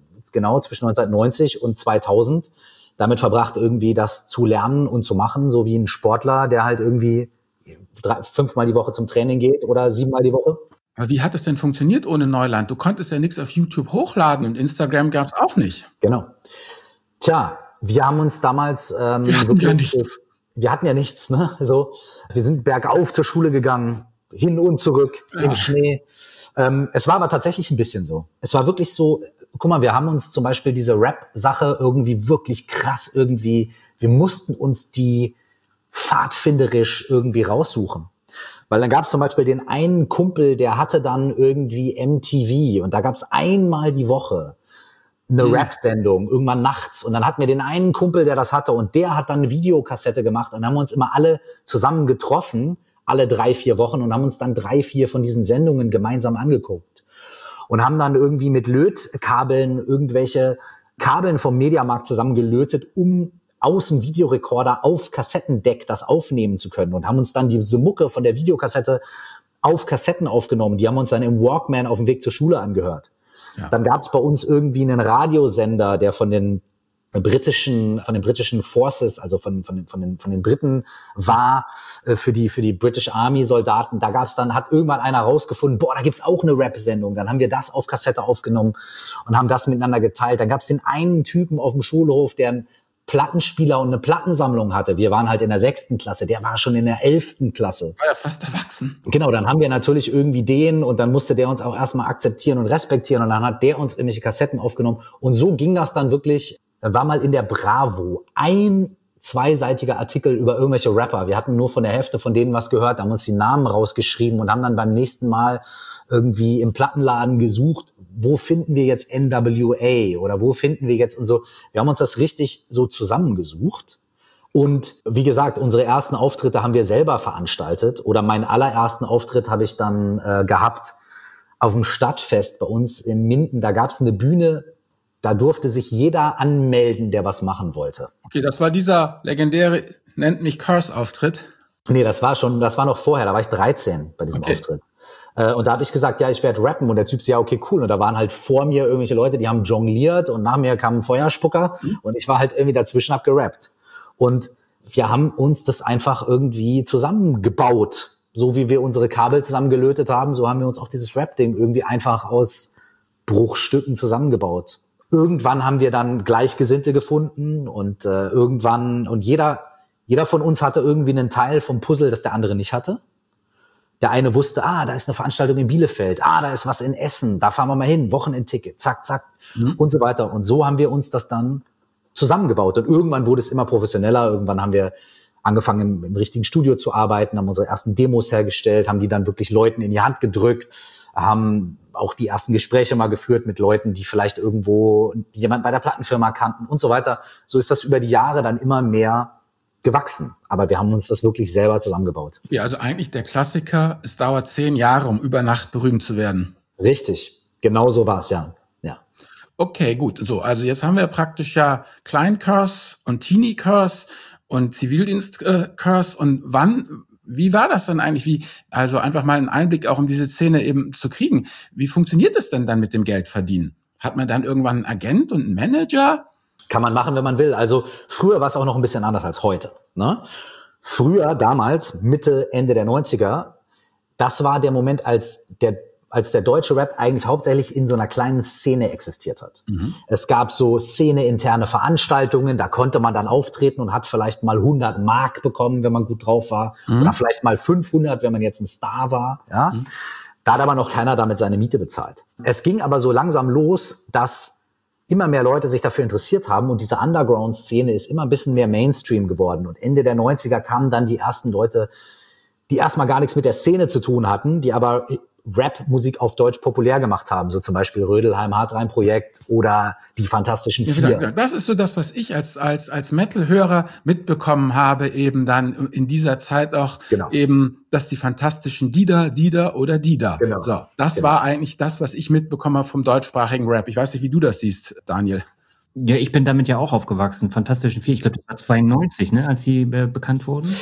1990 und 2000, damit verbracht, irgendwie das zu lernen und zu machen, so wie ein Sportler, der halt irgendwie 5-mal die Woche zum Training geht oder 7-mal die Woche. Aber wie hat es denn funktioniert ohne Neuland? Du konntest ja nichts auf YouTube hochladen und Instagram gab es auch nicht. Genau. Tja, wir haben uns damals... wir hatten ja nichts. Wir hatten ja nichts, ne? Also, wir sind bergauf zur Schule gegangen, hin und zurück im Schnee. Es war aber tatsächlich ein bisschen so. Es war wirklich so, guck mal, wir haben uns zum Beispiel diese Rap-Sache irgendwie wirklich krass wir mussten uns die pfadfinderisch irgendwie raussuchen. Weil dann gab es zum Beispiel den einen Kumpel, der hatte dann irgendwie MTV und da gab es einmal die Woche eine Rap-Sendung, irgendwann nachts. Und dann hatten wir den einen Kumpel, der das hatte und der hat dann eine Videokassette gemacht und dann haben wir uns immer alle zusammen getroffen, alle 3-4 Wochen und haben uns dann 3-4 von diesen Sendungen gemeinsam angeguckt. Und haben dann irgendwie mit Lötkabeln irgendwelche Kabeln vom Mediamarkt zusammengelötet, um aus dem Videorekorder auf Kassettendeck das aufnehmen zu können und haben uns dann diese Mucke von der Videokassette auf Kassetten aufgenommen. Die haben uns dann im Walkman auf dem Weg zur Schule angehört. Ja. Dann gab es bei uns irgendwie einen Radiosender, der von den britischen Forces, also von den Briten war, für die British Army Soldaten. Da hat irgendwann einer rausgefunden, da gibt's auch eine Rap-Sendung. Dann haben wir das auf Kassette aufgenommen und haben das miteinander geteilt. Dann gab's den einen Typen auf dem Schulhof, der Plattenspieler und eine Plattensammlung hatte, wir waren halt in der 6. Klasse, der war schon in der 11. Klasse. War ja fast erwachsen. Genau, dann haben wir natürlich irgendwie den und dann musste der uns auch erstmal akzeptieren und respektieren und dann hat der uns irgendwelche Kassetten aufgenommen und so ging das dann wirklich. Dann war mal in der Bravo ein zweiseitiger Artikel über irgendwelche Rapper. Wir hatten nur von der Hälfte von denen was gehört, haben uns die Namen rausgeschrieben und haben dann beim nächsten Mal irgendwie im Plattenladen gesucht, wo finden wir jetzt NWA oder wo finden wir jetzt und so. Wir haben uns das richtig so zusammengesucht. Und wie gesagt, unsere ersten Auftritte haben wir selber veranstaltet oder meinen allerersten Auftritt habe ich dann gehabt auf dem Stadtfest bei uns in Minden. Da gab es eine Bühne, da durfte sich jeder anmelden, der was machen wollte. Okay, das war dieser legendäre Nennt mich Curse-Auftritt. Nee, das war noch vorher, da war ich 13 bei diesem Auftritt. Und da habe ich gesagt, ja, ich werde rappen. Und der Typ so, ja, okay, cool. Und da waren halt vor mir irgendwelche Leute, die haben jongliert und nach mir kam ein Feuerspucker. Und ich war halt irgendwie dazwischen, hab gerappt. Und wir haben uns das einfach irgendwie zusammengebaut. So wie wir unsere Kabel zusammengelötet haben, so haben wir uns auch dieses Rap-Ding irgendwie einfach aus Bruchstücken zusammengebaut. Irgendwann haben wir dann Gleichgesinnte gefunden und jeder von uns hatte irgendwie einen Teil vom Puzzle, das der andere nicht hatte. Der eine wusste, da ist eine Veranstaltung in Bielefeld, da ist was in Essen, da fahren wir mal hin, Wochenendticket, zack, zack und so weiter. Und so haben wir uns das dann zusammengebaut. Und irgendwann wurde es immer professioneller. Irgendwann haben wir angefangen, im richtigen Studio zu arbeiten, haben unsere ersten Demos hergestellt, haben die dann wirklich Leuten in die Hand gedrückt, haben auch die ersten Gespräche mal geführt mit Leuten, die vielleicht irgendwo jemand bei der Plattenfirma kannten und so weiter. So ist das über die Jahre dann immer mehr gewachsen. Aber wir haben uns das wirklich selber zusammengebaut. Ja, also eigentlich der Klassiker, es dauert 10 Jahre, um über Nacht berühmt zu werden. Richtig, genau so war es, ja. Okay, gut. So, also jetzt haben wir praktisch ja Klein-Curse und Teenie-Curse und Zivildienst-Curse. Und wie war das dann eigentlich? Also einfach mal einen Einblick auch um diese Szene eben zu kriegen. Wie funktioniert es denn dann mit dem Geldverdienen? Hat man dann irgendwann einen Agent und einen Manager? Kann man machen, wenn man will. Also früher war es auch noch ein bisschen anders als heute, ne? Früher, damals, Mitte, Ende der 90er, das war der Moment, als der deutsche Rap eigentlich hauptsächlich in so einer kleinen Szene existiert hat. Es gab so szeneinterne Veranstaltungen, da konnte man dann auftreten und hat vielleicht mal 100 Mark bekommen, wenn man gut drauf war, oder vielleicht mal 500, wenn man jetzt ein Star war. Ja? Da hat aber noch keiner damit seine Miete bezahlt. Es ging aber so langsam los, dass immer mehr Leute sich dafür interessiert haben und diese Underground-Szene ist immer ein bisschen mehr Mainstream geworden. Und Ende der 90er kamen dann die ersten Leute, die erstmal gar nichts mit der Szene zu tun hatten, die aber Rap-Musik auf Deutsch populär gemacht haben, so zum Beispiel Rödelheim Hartrein-Projekt oder die Fantastischen Vier. Das ist so das, was ich als Metal-Hörer mitbekommen habe, eben dann in dieser Zeit auch eben, dass die Fantastischen Dieter oder Dida. Genau. So, das war eigentlich das, was ich mitbekommen habe vom deutschsprachigen Rap. Ich weiß nicht, wie du das siehst, Daniel. Ja, ich bin damit ja auch aufgewachsen. Fantastischen Vier, ich glaube, das war 92, ne, als sie bekannt wurden.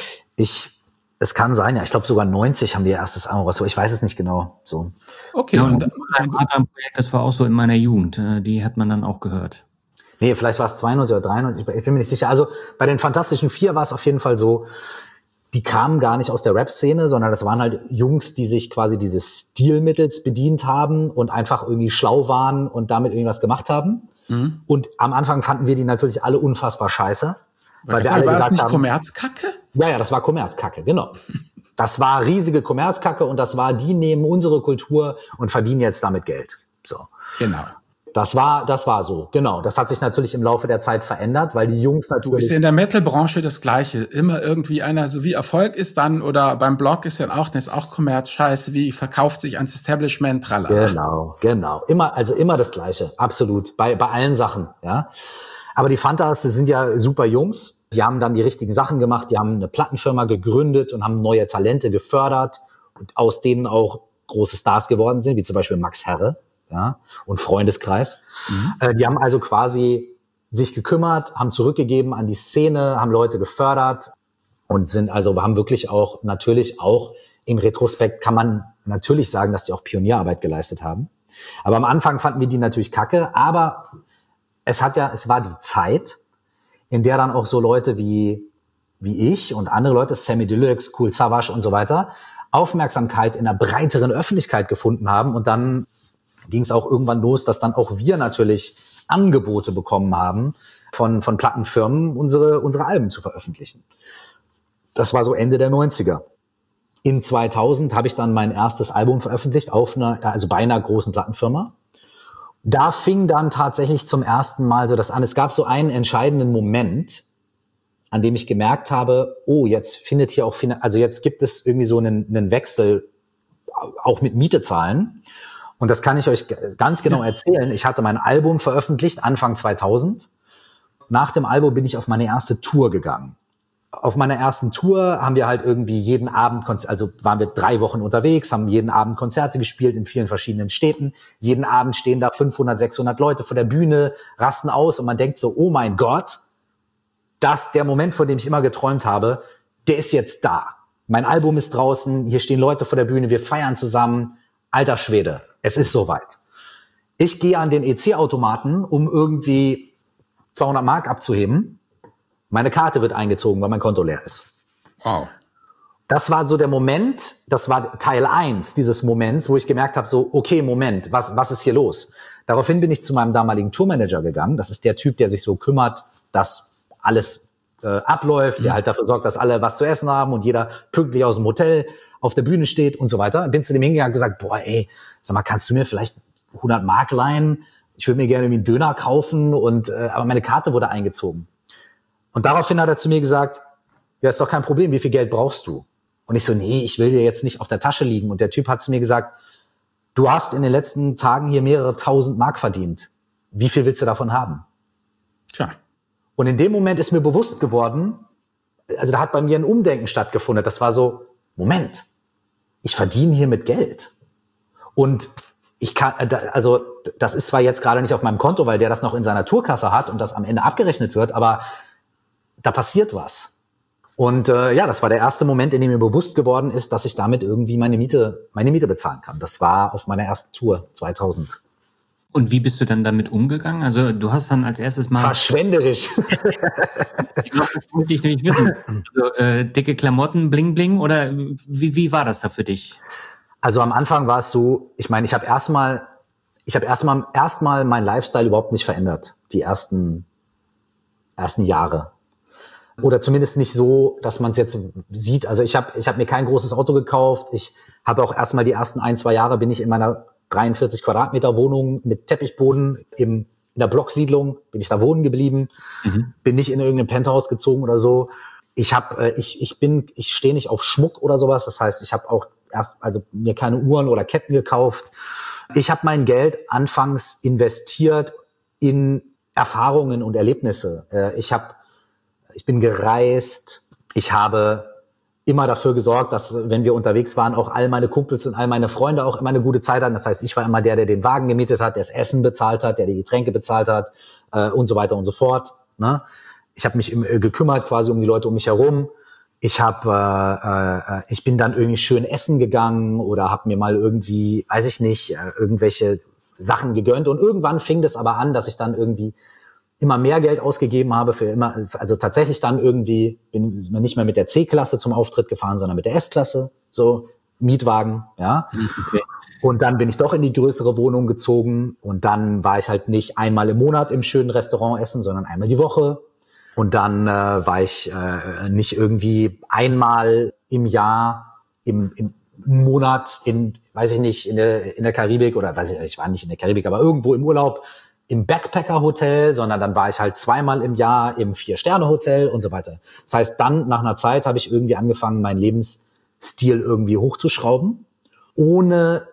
Es kann sein, ja. Ich glaube, sogar 90 haben wir ihr erstes Album raus. Ich weiß es nicht genau. So. Okay. Ja, und ein Projekt, das war auch so in meiner Jugend. Die hat man dann auch gehört. Nee, vielleicht war es 92 oder 93. Ich bin mir nicht sicher. Also bei den Fantastischen Vier war es auf jeden Fall so, die kamen gar nicht aus der Rap-Szene, sondern das waren halt Jungs, die sich quasi dieses Stilmittels bedient haben und einfach irgendwie schlau waren und damit irgendwas gemacht haben. Und am Anfang fanden wir die natürlich alle unfassbar scheiße. Weil wir alle war das nicht Kommerzkacke? Ja, das war Kommerzkacke, genau. Das war riesige Kommerzkacke und die nehmen unsere Kultur und verdienen jetzt damit Geld. So. Genau. Das war so, genau. Das hat sich natürlich im Laufe der Zeit verändert, weil die Jungs natürlich... Ist ja in der Metal-Branche das Gleiche. Immer irgendwie einer, so wie Erfolg ist dann, oder beim Blog ist ja auch, das ist auch Kommerz, scheiße, wie verkauft sich ans Establishment, tralala. Genau. Immer das Gleiche, absolut. Bei allen Sachen, ja. Aber die Fantas, das sind ja super Jungs. Die haben dann die richtigen Sachen gemacht. Die haben eine Plattenfirma gegründet und haben neue Talente gefördert und aus denen auch große Stars geworden sind, wie zum Beispiel Max Herre, ja, und Freundeskreis. Die haben also quasi sich gekümmert, haben zurückgegeben an die Szene, haben Leute gefördert und haben wirklich auch, natürlich auch in Retrospekt kann man natürlich sagen, dass die auch Pionierarbeit geleistet haben. Aber am Anfang fanden wir die natürlich kacke, aber es war die Zeit, in der dann auch so Leute wie ich und andere Leute, Sammy Deluxe, Kool Savas und so weiter, Aufmerksamkeit in einer breiteren Öffentlichkeit gefunden haben. Und dann ging es auch irgendwann los, dass dann auch wir natürlich Angebote bekommen haben, von Plattenfirmen unsere Alben zu veröffentlichen. Das war so Ende der 90er. In 2000 habe ich dann mein erstes Album veröffentlicht bei einer großen Plattenfirma. Da fing dann tatsächlich zum ersten Mal so das an. Es gab so einen entscheidenden Moment, an dem ich gemerkt habe, oh, jetzt findet hier auch, jetzt gibt es irgendwie so einen Wechsel, auch mit Miete zahlen. Und das kann ich euch ganz genau erzählen. Ich hatte mein Album veröffentlicht Anfang 2000. Nach dem Album bin ich auf meine erste Tour gegangen. Auf meiner ersten Tour haben wir halt irgendwie jeden Abend, waren wir 3 Wochen unterwegs, haben jeden Abend Konzerte gespielt in vielen verschiedenen Städten. Jeden Abend stehen da 500, 600 Leute vor der Bühne, rasten aus und man denkt so, oh mein Gott, der Moment, von dem ich immer geträumt habe, der ist jetzt da. Mein Album ist draußen, hier stehen Leute vor der Bühne, wir feiern zusammen. Alter Schwede, es ist soweit. Ich gehe an den EC-Automaten, um irgendwie 200 Mark abzuheben. Meine Karte wird eingezogen, weil mein Konto leer ist. Wow. Das war so der Moment, das war Teil 1 dieses Moments, wo ich gemerkt habe, so, okay, Moment, was ist hier los? Daraufhin bin ich zu meinem damaligen Tourmanager gegangen. Das ist der Typ, der sich so kümmert, dass alles abläuft, der halt dafür sorgt, dass alle was zu essen haben und jeder pünktlich aus dem Hotel auf der Bühne steht und so weiter. Bin zu dem hingegangen und gesagt, boah, ey, sag mal, kannst du mir vielleicht 100 Mark leihen? Ich würde mir gerne irgendwie einen Döner kaufen aber meine Karte wurde eingezogen. Und daraufhin hat er zu mir gesagt, ja, ist doch kein Problem, wie viel Geld brauchst du? Und ich so, nee, ich will dir jetzt nicht auf der Tasche liegen. Und der Typ hat zu mir gesagt, du hast in den letzten Tagen hier mehrere 1000 Mark verdient. Wie viel willst du davon haben? Tja. Und in dem Moment ist mir bewusst geworden, also da hat bei mir ein Umdenken stattgefunden. Das war so, Moment, ich verdiene hier mit Geld. Und das ist zwar jetzt gerade nicht auf meinem Konto, weil der das noch in seiner Tourkasse hat und das am Ende abgerechnet wird, aber da passiert was. Und das war der erste Moment, in dem mir bewusst geworden ist, dass ich damit irgendwie meine Miete bezahlen kann. Das war auf meiner ersten Tour 2000. Und wie bist du dann damit umgegangen? Also du hast dann als erstes mal... Verschwenderisch. Das wollte ich nämlich wissen. Also dicke Klamotten, Bling Bling, oder wie war das da für dich? Also am Anfang war es so, ich meine, ich habe erstmal mein Lifestyle überhaupt nicht verändert, die ersten Jahre. Oder zumindest nicht so, dass man es jetzt sieht. Also ich hab mir kein großes Auto gekauft. Ich habe auch erstmal die ersten 1-2 Jahre bin ich in meiner 43 Quadratmeter Wohnung mit Teppichboden in der Blocksiedlung, bin ich da wohnen geblieben, bin nicht in irgendein Penthouse gezogen oder so. Ich stehe nicht auf Schmuck oder sowas. Das heißt, ich habe auch mir keine Uhren oder Ketten gekauft. Ich habe mein Geld anfangs investiert in Erfahrungen und Erlebnisse. Ich bin gereist. Ich habe immer dafür gesorgt, dass, wenn wir unterwegs waren, auch all meine Kumpels und all meine Freunde auch immer eine gute Zeit hatten. Das heißt, ich war immer der den Wagen gemietet hat, der das Essen bezahlt hat, der die Getränke bezahlt hat und so weiter und so fort. Ne? Ich habe mich gekümmert quasi um die Leute um mich herum. Ich bin dann irgendwie schön essen gegangen oder habe mir mal irgendwie, weiß ich nicht, irgendwelche Sachen gegönnt. Und irgendwann fing das aber an, dass ich dann irgendwie immer mehr Geld ausgegeben habe also tatsächlich dann irgendwie bin ich nicht mehr mit der C-Klasse zum Auftritt gefahren, sondern mit der S-Klasse, so Mietwagen, ja. Okay. Und dann bin ich doch in die größere Wohnung gezogen und dann war ich halt nicht einmal im Monat im schönen Restaurant essen, sondern einmal die Woche. Und dann war ich nicht irgendwie einmal im Jahr, im Monat weiß ich nicht, in der Karibik oder ich war nicht in der Karibik, aber irgendwo im Urlaub im Backpacker-Hotel, sondern dann war ich halt 2-mal im Jahr im 4-Sterne-Hotel und so weiter. Das heißt, dann nach einer Zeit habe ich irgendwie angefangen, meinen Lebensstil irgendwie hochzuschrauben, ohne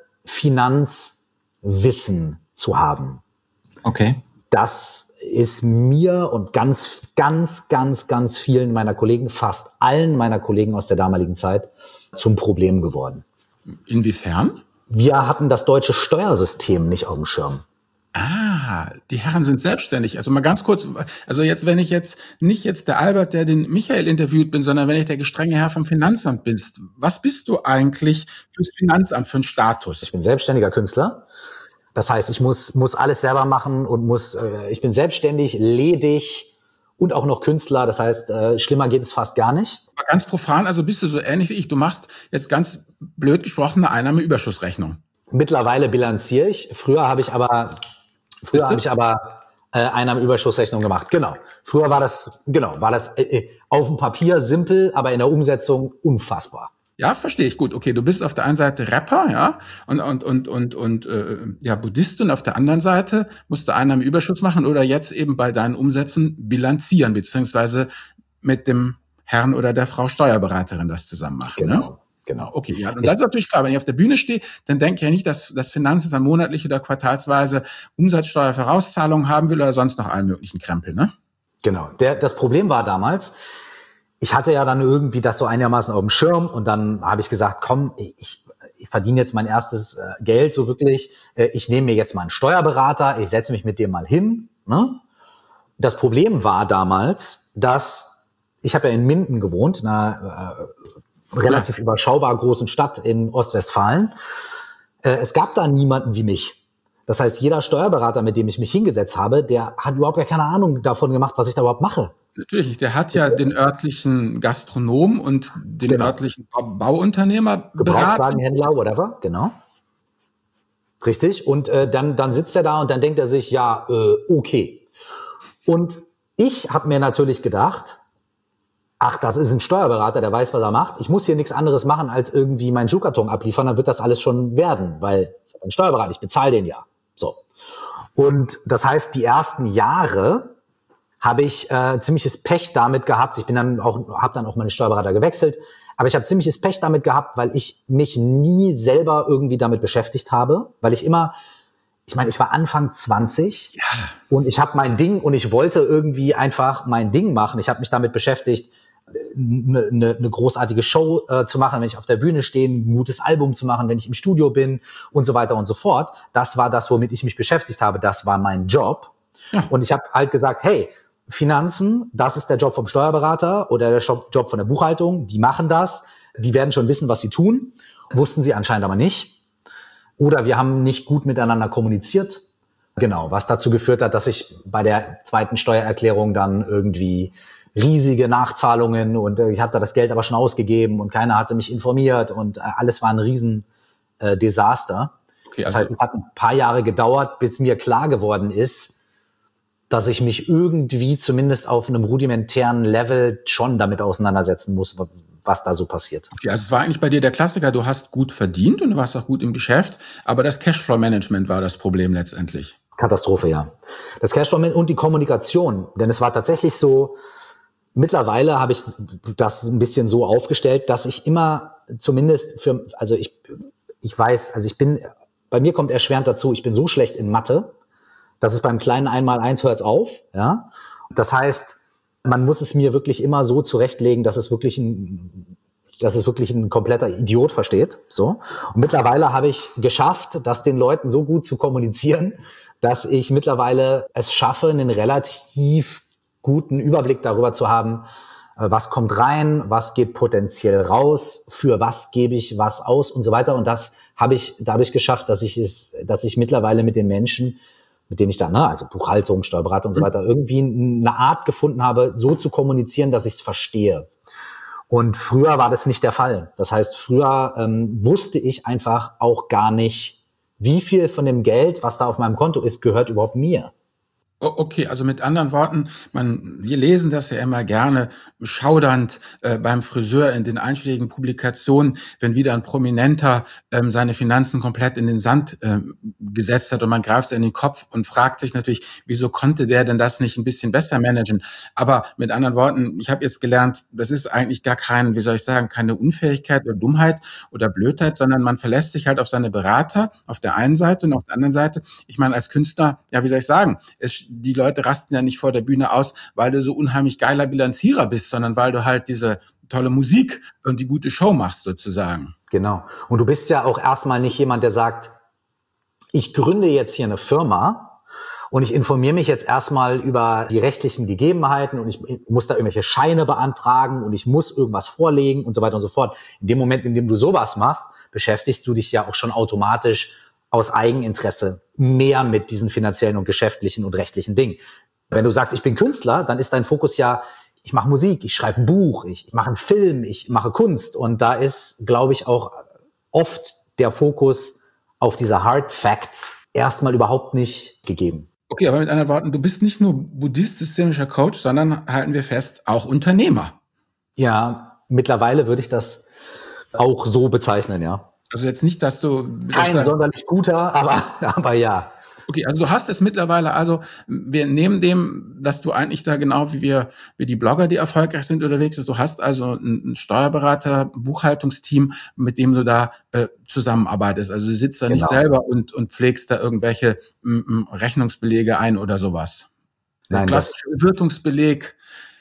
Finanzwissen zu haben. Okay. Das ist mir und ganz, ganz, ganz, ganz vielen meiner Kollegen, fast allen meiner Kollegen aus der damaligen Zeit, zum Problem geworden. Inwiefern? Wir hatten das deutsche Steuersystem nicht auf dem Schirm. Ah, die Herren sind selbstständig. Also mal ganz kurz, also jetzt, wenn ich jetzt nicht jetzt der Albert, der den Michael interviewt bin, sondern wenn ich der gestrenge Herr vom Finanzamt bin, was bist du eigentlich fürs Finanzamt, für einen Status? Ich bin selbstständiger Künstler. Das heißt, ich muss alles selber machen und ich bin selbstständig, ledig und auch noch Künstler. Das heißt, schlimmer geht es fast gar nicht. Aber ganz profan, also bist du so ähnlich wie ich. Du machst jetzt ganz blöd gesprochen eine Einnahmeüberschussrechnung. Mittlerweile bilanziere ich. Früher habe ich aber Einnahmenüberschussrechnung gemacht. Genau. Früher war das auf dem Papier simpel, aber in der Umsetzung unfassbar. Ja, verstehe ich. Gut, okay, du bist auf der einen Seite Rapper, ja, und Buddhist, und auf der anderen Seite musst du Einnahmenüberschuss machen oder jetzt eben bei deinen Umsätzen bilanzieren, beziehungsweise mit dem Herrn oder der Frau Steuerberaterin das zusammen machen. Genau. Okay, ja, und das ist natürlich klar, wenn ich auf der Bühne stehe, dann denke ich ja nicht, dass das Finanzamt dann monatlich oder quartalsweise Umsatzsteuervorauszahlungen haben will oder sonst noch allen möglichen Krempel, ne? Genau. Das Problem war damals, ich hatte ja dann irgendwie das so einigermaßen auf dem Schirm und dann habe ich gesagt, komm, ich verdiene jetzt mein erstes Geld so wirklich. Ich nehme mir jetzt mal einen Steuerberater, ich setze mich mit dem mal hin. Ne? Das Problem war damals, dass ich habe ja in Minden gewohnt, einer relativ überschaubar großen Stadt in Ostwestfalen. Es gab da niemanden wie mich. Das heißt, jeder Steuerberater, mit dem ich mich hingesetzt habe, der hat überhaupt gar keine Ahnung davon gemacht, was ich da überhaupt mache. Natürlich nicht. Der hat ja den örtlichen Gastronom und den örtlichen Bauunternehmer beraten. Gebrauchtwagenhändler, whatever, genau. Richtig. Und dann sitzt er da und dann denkt er sich, ja, okay. Und ich habe mir natürlich gedacht, ach, das ist ein Steuerberater, der weiß, was er macht. Ich muss hier nichts anderes machen, als irgendwie meinen Schuhkarton abliefern, dann wird das alles schon werden, weil ich habe einen Steuerberater, ich bezahle den ja. So. Und das heißt, die ersten Jahre habe ich ziemliches Pech damit gehabt. Habe dann auch meine Steuerberater gewechselt. Aber ich habe ziemliches Pech damit gehabt, weil ich mich nie selber irgendwie damit beschäftigt habe. Weil ich war Anfang 20 und ich habe mein Ding und ich wollte irgendwie einfach mein Ding machen. Ich habe mich damit beschäftigt, eine großartige Show zu machen, wenn ich auf der Bühne stehe, ein gutes Album zu machen, wenn ich im Studio bin und so weiter und so fort. Das war das, womit ich mich beschäftigt habe. Das war mein Job. Ja. Und ich habe halt gesagt, hey, Finanzen, das ist der Job vom Steuerberater oder der Job von der Buchhaltung. Die machen das. Die werden schon wissen, was sie tun. Wussten sie anscheinend aber nicht. Oder wir haben nicht gut miteinander kommuniziert. Genau, was dazu geführt hat, dass ich bei der zweiten Steuererklärung dann irgendwie riesige Nachzahlungen und ich hatte das Geld aber schon ausgegeben und keiner hatte mich informiert und alles war ein riesen Desaster. Okay, also das heißt, es hat ein paar Jahre gedauert, bis mir klar geworden ist, dass ich mich irgendwie zumindest auf einem rudimentären Level schon damit auseinandersetzen muss, was da so passiert. Okay, also es war eigentlich bei dir der Klassiker, du hast gut verdient und du warst auch gut im Geschäft, aber das Cashflow-Management war das Problem letztendlich. Katastrophe, ja. Das Cashflow-Management und die Kommunikation, denn es war tatsächlich so, mittlerweile habe ich das ein bisschen so aufgestellt, dass ich immer zumindest bei mir kommt erschwerend dazu, ich bin so schlecht in Mathe, das ist beim kleinen 1x1 hört's auf, ja. Das heißt, man muss es mir wirklich immer so zurechtlegen, dass es wirklich ein kompletter Idiot versteht, so. Und mittlerweile habe ich geschafft, das den Leuten so gut zu kommunizieren, dass ich mittlerweile es schaffe, einen relativ guten Überblick darüber zu haben, was kommt rein, was geht potenziell raus, für was gebe ich was aus und so weiter. Und das habe ich dadurch geschafft, dass ich mittlerweile mit den Menschen, mit denen ich dann, also Buchhaltung, Steuerberater und so weiter, irgendwie eine Art gefunden habe, so zu kommunizieren, dass ich es verstehe. Und früher war das nicht der Fall. Das heißt, früher wusste ich einfach auch gar nicht, wie viel von dem Geld, was da auf meinem Konto ist, gehört überhaupt mir. Okay, also mit anderen Worten, wir lesen das ja immer gerne schaudernd beim Friseur in den einschlägigen Publikationen, wenn wieder ein Prominenter seine Finanzen komplett in den Sand gesetzt hat und man greift in den Kopf und fragt sich natürlich, wieso konnte der denn das nicht ein bisschen besser managen? Aber mit anderen Worten, ich habe jetzt gelernt, das ist eigentlich gar keine Unfähigkeit oder Dummheit oder Blödheit, sondern man verlässt sich halt auf seine Berater auf der einen Seite und auf der anderen Seite, ich meine als Künstler, die Leute rasten ja nicht vor der Bühne aus, weil du so unheimlich geiler Bilanzierer bist, sondern weil du halt diese tolle Musik und die gute Show machst sozusagen. Genau. Und du bist ja auch erstmal nicht jemand, der sagt, ich gründe jetzt hier eine Firma und ich informiere mich jetzt erstmal über die rechtlichen Gegebenheiten und ich muss da irgendwelche Scheine beantragen und ich muss irgendwas vorlegen und so weiter und so fort. In dem Moment, in dem du sowas machst, beschäftigst du dich ja auch schon automatisch aus Eigeninteresse mehr mit diesen finanziellen und geschäftlichen und rechtlichen Dingen. Wenn du sagst, ich bin Künstler, dann ist dein Fokus ja, ich mache Musik, ich schreibe ein Buch, ich mache einen Film, ich mache Kunst. Und da ist, glaube ich, auch oft der Fokus auf diese Hard Facts erstmal überhaupt nicht gegeben. Okay, aber mit anderen Worten, du bist nicht nur Buddhist, systemischer Coach, sondern halten wir fest, auch Unternehmer. Ja, mittlerweile würde ich das auch so bezeichnen, ja. Also jetzt nicht, dass du... Kein sonderlich guter, aber ja. Okay, also du hast es mittlerweile, also wir nehmen dem, dass du eigentlich da genau wie die Blogger, die erfolgreich sind, unterwegs bist. Du hast also ein Steuerberater, Buchhaltungsteam, mit dem du da zusammenarbeitest. Also du sitzt da nicht selber und pflegst da irgendwelche Rechnungsbelege ein oder sowas. Der klassische Bewirtungsbeleg.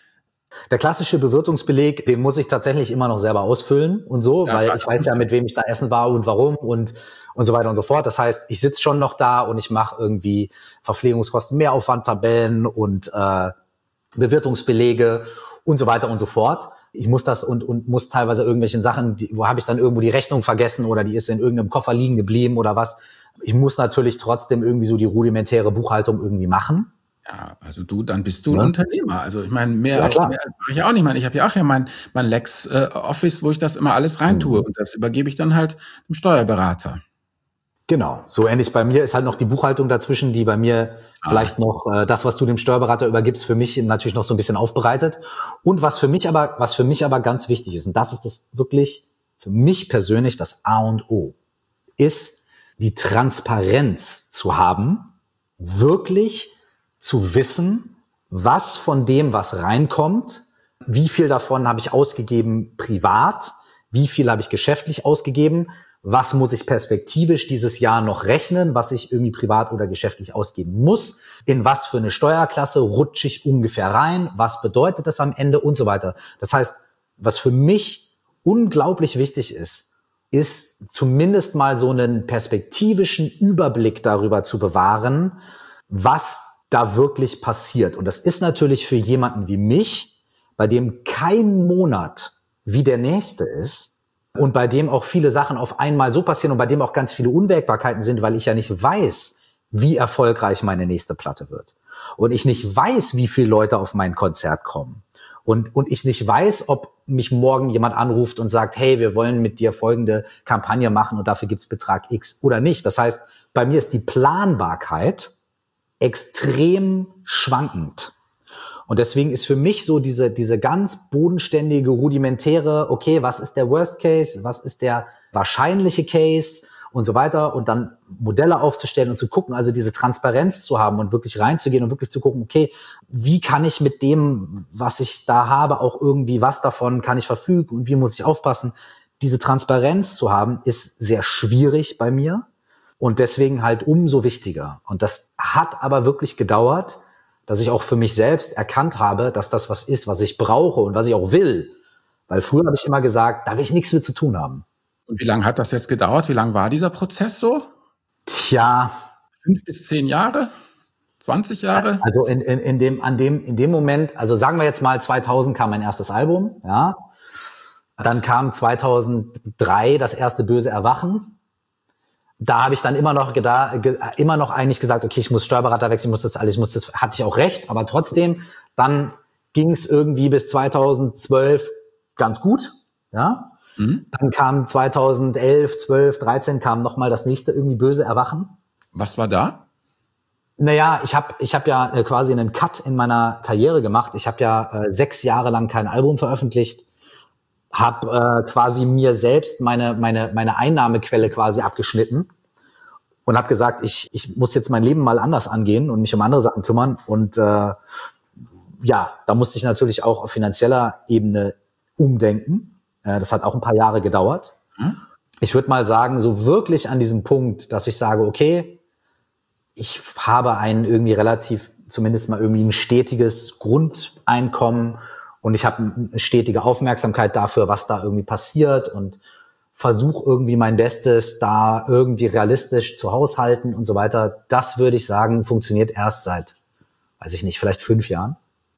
Der klassische Bewirtungsbeleg, den muss ich tatsächlich immer noch selber ausfüllen und so, weil ich weiß ja, mit wem ich da essen war und warum und so weiter und so fort. Das heißt, ich sitze schon noch da und ich mache irgendwie Verpflegungskosten, Mehraufwandtabellen und Bewirtungsbelege und so weiter und so fort. Ich muss das und muss teilweise irgendwelchen Sachen, wo habe ich dann irgendwo die Rechnung vergessen oder die ist in irgendeinem Koffer liegen geblieben oder was. Ich muss natürlich trotzdem irgendwie so die rudimentäre Buchhaltung irgendwie machen. Ja, also dann bist du ein Unternehmer. Also ich meine, mehr mache ich auch nicht. Ich habe ja auch mein Lex Office, wo ich das immer alles reintue und das übergebe ich dann halt dem Steuerberater. Genau, so ähnlich bei mir ist halt noch die Buchhaltung dazwischen, die bei mir vielleicht noch das, was du dem Steuerberater übergibst, für mich natürlich noch so ein bisschen aufbereitet. Und was für mich aber ganz wichtig ist, und das ist das wirklich für mich persönlich das A und O, ist die Transparenz zu haben, wirklich zu wissen, was von dem, was reinkommt, wie viel davon habe ich ausgegeben privat, wie viel habe ich geschäftlich ausgegeben, was muss ich perspektivisch dieses Jahr noch rechnen, was ich irgendwie privat oder geschäftlich ausgeben muss, in was für eine Steuerklasse rutsche ich ungefähr rein, was bedeutet das am Ende und so weiter. Das heißt, was für mich unglaublich wichtig ist zumindest mal so einen perspektivischen Überblick darüber zu bewahren, was da wirklich passiert. Und das ist natürlich für jemanden wie mich, bei dem kein Monat wie der nächste ist und bei dem auch viele Sachen auf einmal so passieren und bei dem auch ganz viele Unwägbarkeiten sind, weil ich ja nicht weiß, wie erfolgreich meine nächste Platte wird. Und ich nicht weiß, wie viele Leute auf mein Konzert kommen. Und ich nicht weiß, ob mich morgen jemand anruft und sagt, hey, wir wollen mit dir folgende Kampagne machen und dafür gibt's Betrag X oder nicht. Das heißt, bei mir ist die Planbarkeit extrem schwankend. Und deswegen ist für mich so diese ganz bodenständige, rudimentäre, okay, was ist der Worst Case, was ist der wahrscheinliche Case und so weiter und dann Modelle aufzustellen und zu gucken, also diese Transparenz zu haben und wirklich reinzugehen und wirklich zu gucken, okay, wie kann ich mit dem, was ich da habe, auch irgendwie was davon kann ich verfügen und wie muss ich aufpassen. Diese Transparenz zu haben, ist sehr schwierig bei mir. Und deswegen halt umso wichtiger. Und das hat aber wirklich gedauert, dass ich auch für mich selbst erkannt habe, dass das was ist, was ich brauche und was ich auch will. Weil früher habe ich immer gesagt, da will ich nichts mit zu tun haben. Und wie lange hat das jetzt gedauert? Wie lange war dieser Prozess so? Tja. 5 bis 10 Jahre? 20 Jahre? Also in dem Moment, also sagen wir jetzt mal 2000 kam mein erstes Album, ja. Dann kam 2003 das erste Böse Erwachen. Da habe ich dann immer noch eigentlich gesagt, okay, ich muss Steuerberater wechseln, hatte ich auch recht, aber trotzdem, dann ging es irgendwie bis 2012 ganz gut, ja. Dann kam 2011, 12, 13 kam nochmal das nächste irgendwie Böse Erwachen. Was war da? Naja, ich hab ja quasi einen Cut in meiner Karriere gemacht. Ich habe ja 6 Jahre lang kein Album veröffentlicht. Habe quasi mir selbst meine Einnahmequelle quasi abgeschnitten und habe gesagt, ich muss jetzt mein Leben mal anders angehen und mich um andere Sachen kümmern. Und da musste ich natürlich auch auf finanzieller Ebene umdenken. Das hat auch ein paar Jahre gedauert. Ich würde mal sagen, so wirklich an diesem Punkt, dass ich sage, okay, ich habe zumindest mal irgendwie ein stetiges Grundeinkommen und ich habe eine stetige Aufmerksamkeit dafür, was da irgendwie passiert und versuche irgendwie mein Bestes, da irgendwie realistisch zu haushalten und so weiter. Das würde ich sagen, funktioniert erst seit, weiß ich nicht, vielleicht 5 Jahren.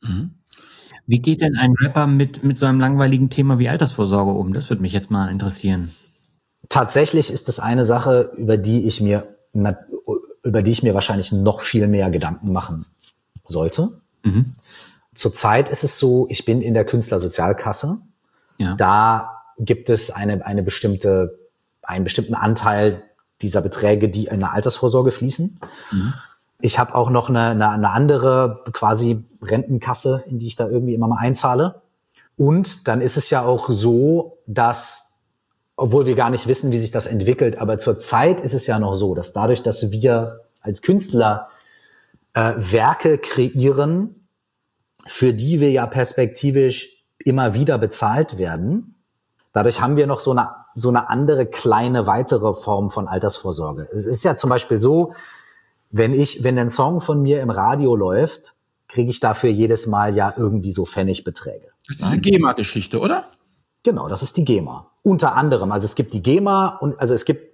Wie geht denn ein Rapper mit so einem langweiligen Thema wie Altersvorsorge um? Das würde mich jetzt mal interessieren. Tatsächlich ist das eine Sache, über die ich mir wahrscheinlich noch viel mehr Gedanken machen sollte. Zurzeit ist es so, ich bin in der Künstlersozialkasse. Ja. Da gibt es einen bestimmten Anteil dieser Beträge, die in eine Altersvorsorge fließen. Ich habe auch noch eine andere quasi Rentenkasse, in die ich da irgendwie immer mal einzahle. Und dann ist es ja auch so, dass, obwohl wir gar nicht wissen, wie sich das entwickelt, aber zurzeit ist es ja noch so, dass dadurch, dass wir als Künstler Werke kreieren, für die wir ja perspektivisch immer wieder bezahlt werden, dadurch haben wir noch so eine andere kleine weitere Form von Altersvorsorge. Es ist ja zum Beispiel so, wenn ein Song von mir im Radio läuft, kriege ich dafür jedes Mal ja irgendwie so Pfennigbeträge. Das ist diese GEMA-Geschichte, oder? Genau, das ist die GEMA. Unter anderem, also es gibt die GEMA und also es gibt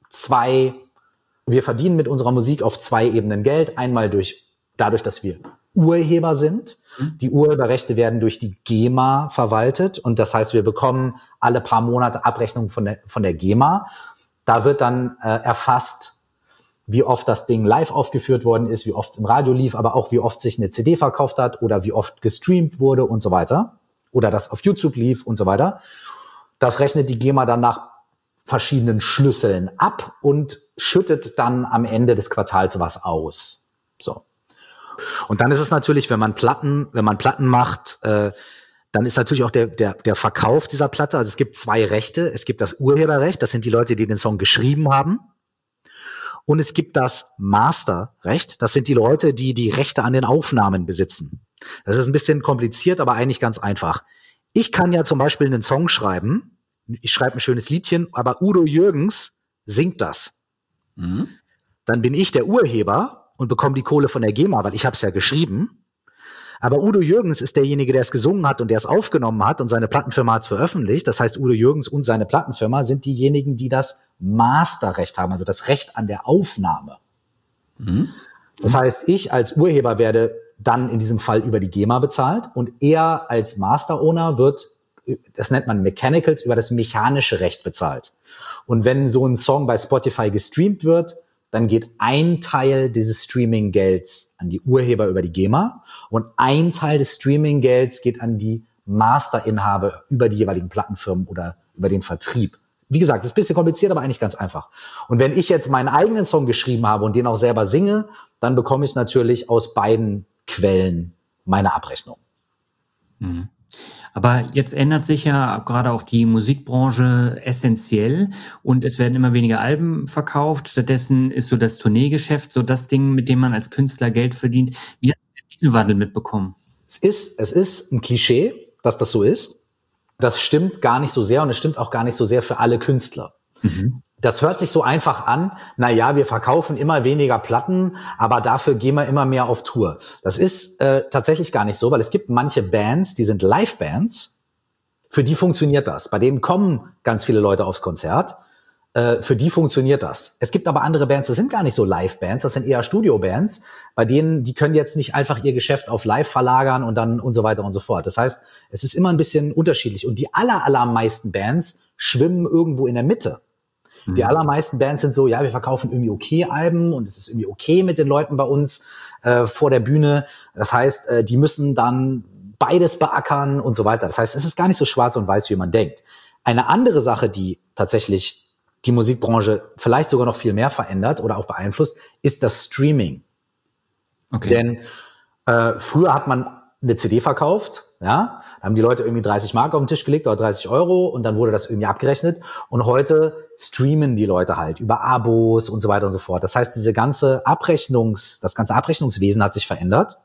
wir verdienen mit unserer Musik auf 2 Ebenen Geld. Einmal dadurch, dass wir Urheber sind. Die Urheberrechte werden durch die GEMA verwaltet und das heißt, wir bekommen alle paar Monate Abrechnungen von der GEMA. Da wird dann erfasst, wie oft das Ding live aufgeführt worden ist, wie oft es im Radio lief, aber auch wie oft sich eine CD verkauft hat oder wie oft gestreamt wurde und so weiter. Oder das auf YouTube lief und so weiter. Das rechnet die GEMA dann nach verschiedenen Schlüsseln ab und schüttet dann am Ende des Quartals was aus. So. Und dann ist es natürlich, wenn man Platten macht, dann ist natürlich auch der Verkauf dieser Platte. Also es gibt 2 Rechte. Es gibt das Urheberrecht, das sind die Leute, die den Song geschrieben haben. Und es gibt das Masterrecht, das sind die Leute, die die Rechte an den Aufnahmen besitzen. Das ist ein bisschen kompliziert, aber eigentlich ganz einfach. Ich kann ja zum Beispiel einen Song schreiben, ich schreibe ein schönes Liedchen, aber Udo Jürgens singt das. Mhm. Dann bin ich der Urheber und bekomme die Kohle von der GEMA, weil ich habe es ja geschrieben. Aber Udo Jürgens ist derjenige, der es gesungen hat und der es aufgenommen hat und seine Plattenfirma hat es veröffentlicht. Das heißt, Udo Jürgens und seine Plattenfirma sind diejenigen, die das Masterrecht haben, also das Recht an der Aufnahme. Mhm. Das heißt, ich als Urheber werde dann in diesem Fall über die GEMA bezahlt und er als Master-Owner wird, das nennt man Mechanicals, über das mechanische Recht bezahlt. Und wenn so ein Song bei Spotify gestreamt wird, dann geht ein Teil dieses Streaming-Gelds an die Urheber über die GEMA und ein Teil des Streaming-Gelds geht an die Masterinhaber über die jeweiligen Plattenfirmen oder über den Vertrieb. Wie gesagt, das ist ein bisschen kompliziert, aber eigentlich ganz einfach. Und wenn ich jetzt meinen eigenen Song geschrieben habe und den auch selber singe, dann bekomme ich natürlich aus beiden Quellen meine Abrechnung. Mhm. Aber jetzt ändert sich ja gerade auch die Musikbranche essentiell und es werden immer weniger Alben verkauft. Stattdessen ist so das Tourneegeschäft so das Ding, mit dem man als Künstler Geld verdient. Wie hast du diesen Wandel mitbekommen? Es ist ein Klischee, dass das so ist. Das stimmt gar nicht so sehr und es stimmt auch gar nicht so sehr für alle Künstler. Mhm. Das hört sich so einfach an, wir verkaufen immer weniger Platten, aber dafür gehen wir immer mehr auf Tour. Das ist tatsächlich gar nicht so, weil es gibt manche Bands, die sind Live-Bands, für die funktioniert das. Bei denen kommen ganz viele Leute aufs Konzert, für die funktioniert das. Es gibt aber andere Bands, das sind gar nicht so Live-Bands, das sind eher Studio-Bands, bei denen, die können jetzt nicht einfach ihr Geschäft auf Live verlagern und dann und so weiter und so fort. Das heißt, es ist immer ein bisschen unterschiedlich und die allermeisten Bands schwimmen irgendwo in der Mitte. Die allermeisten Bands sind so, wir verkaufen irgendwie okay Alben und es ist irgendwie okay mit den Leuten bei uns vor der Bühne. Das heißt, die müssen dann beides beackern und so weiter. Das heißt, es ist gar nicht so schwarz und weiß, wie man denkt. Eine andere Sache, die tatsächlich die Musikbranche vielleicht sogar noch viel mehr verändert oder auch beeinflusst, ist das Streaming. Okay. Denn früher hat man eine CD verkauft, da haben die Leute irgendwie 30 Mark auf den Tisch gelegt oder 30 Euro und dann wurde das irgendwie abgerechnet. Und heute streamen die Leute halt über Abos und so weiter und so fort. Das heißt, das ganze Abrechnungswesen hat sich verändert.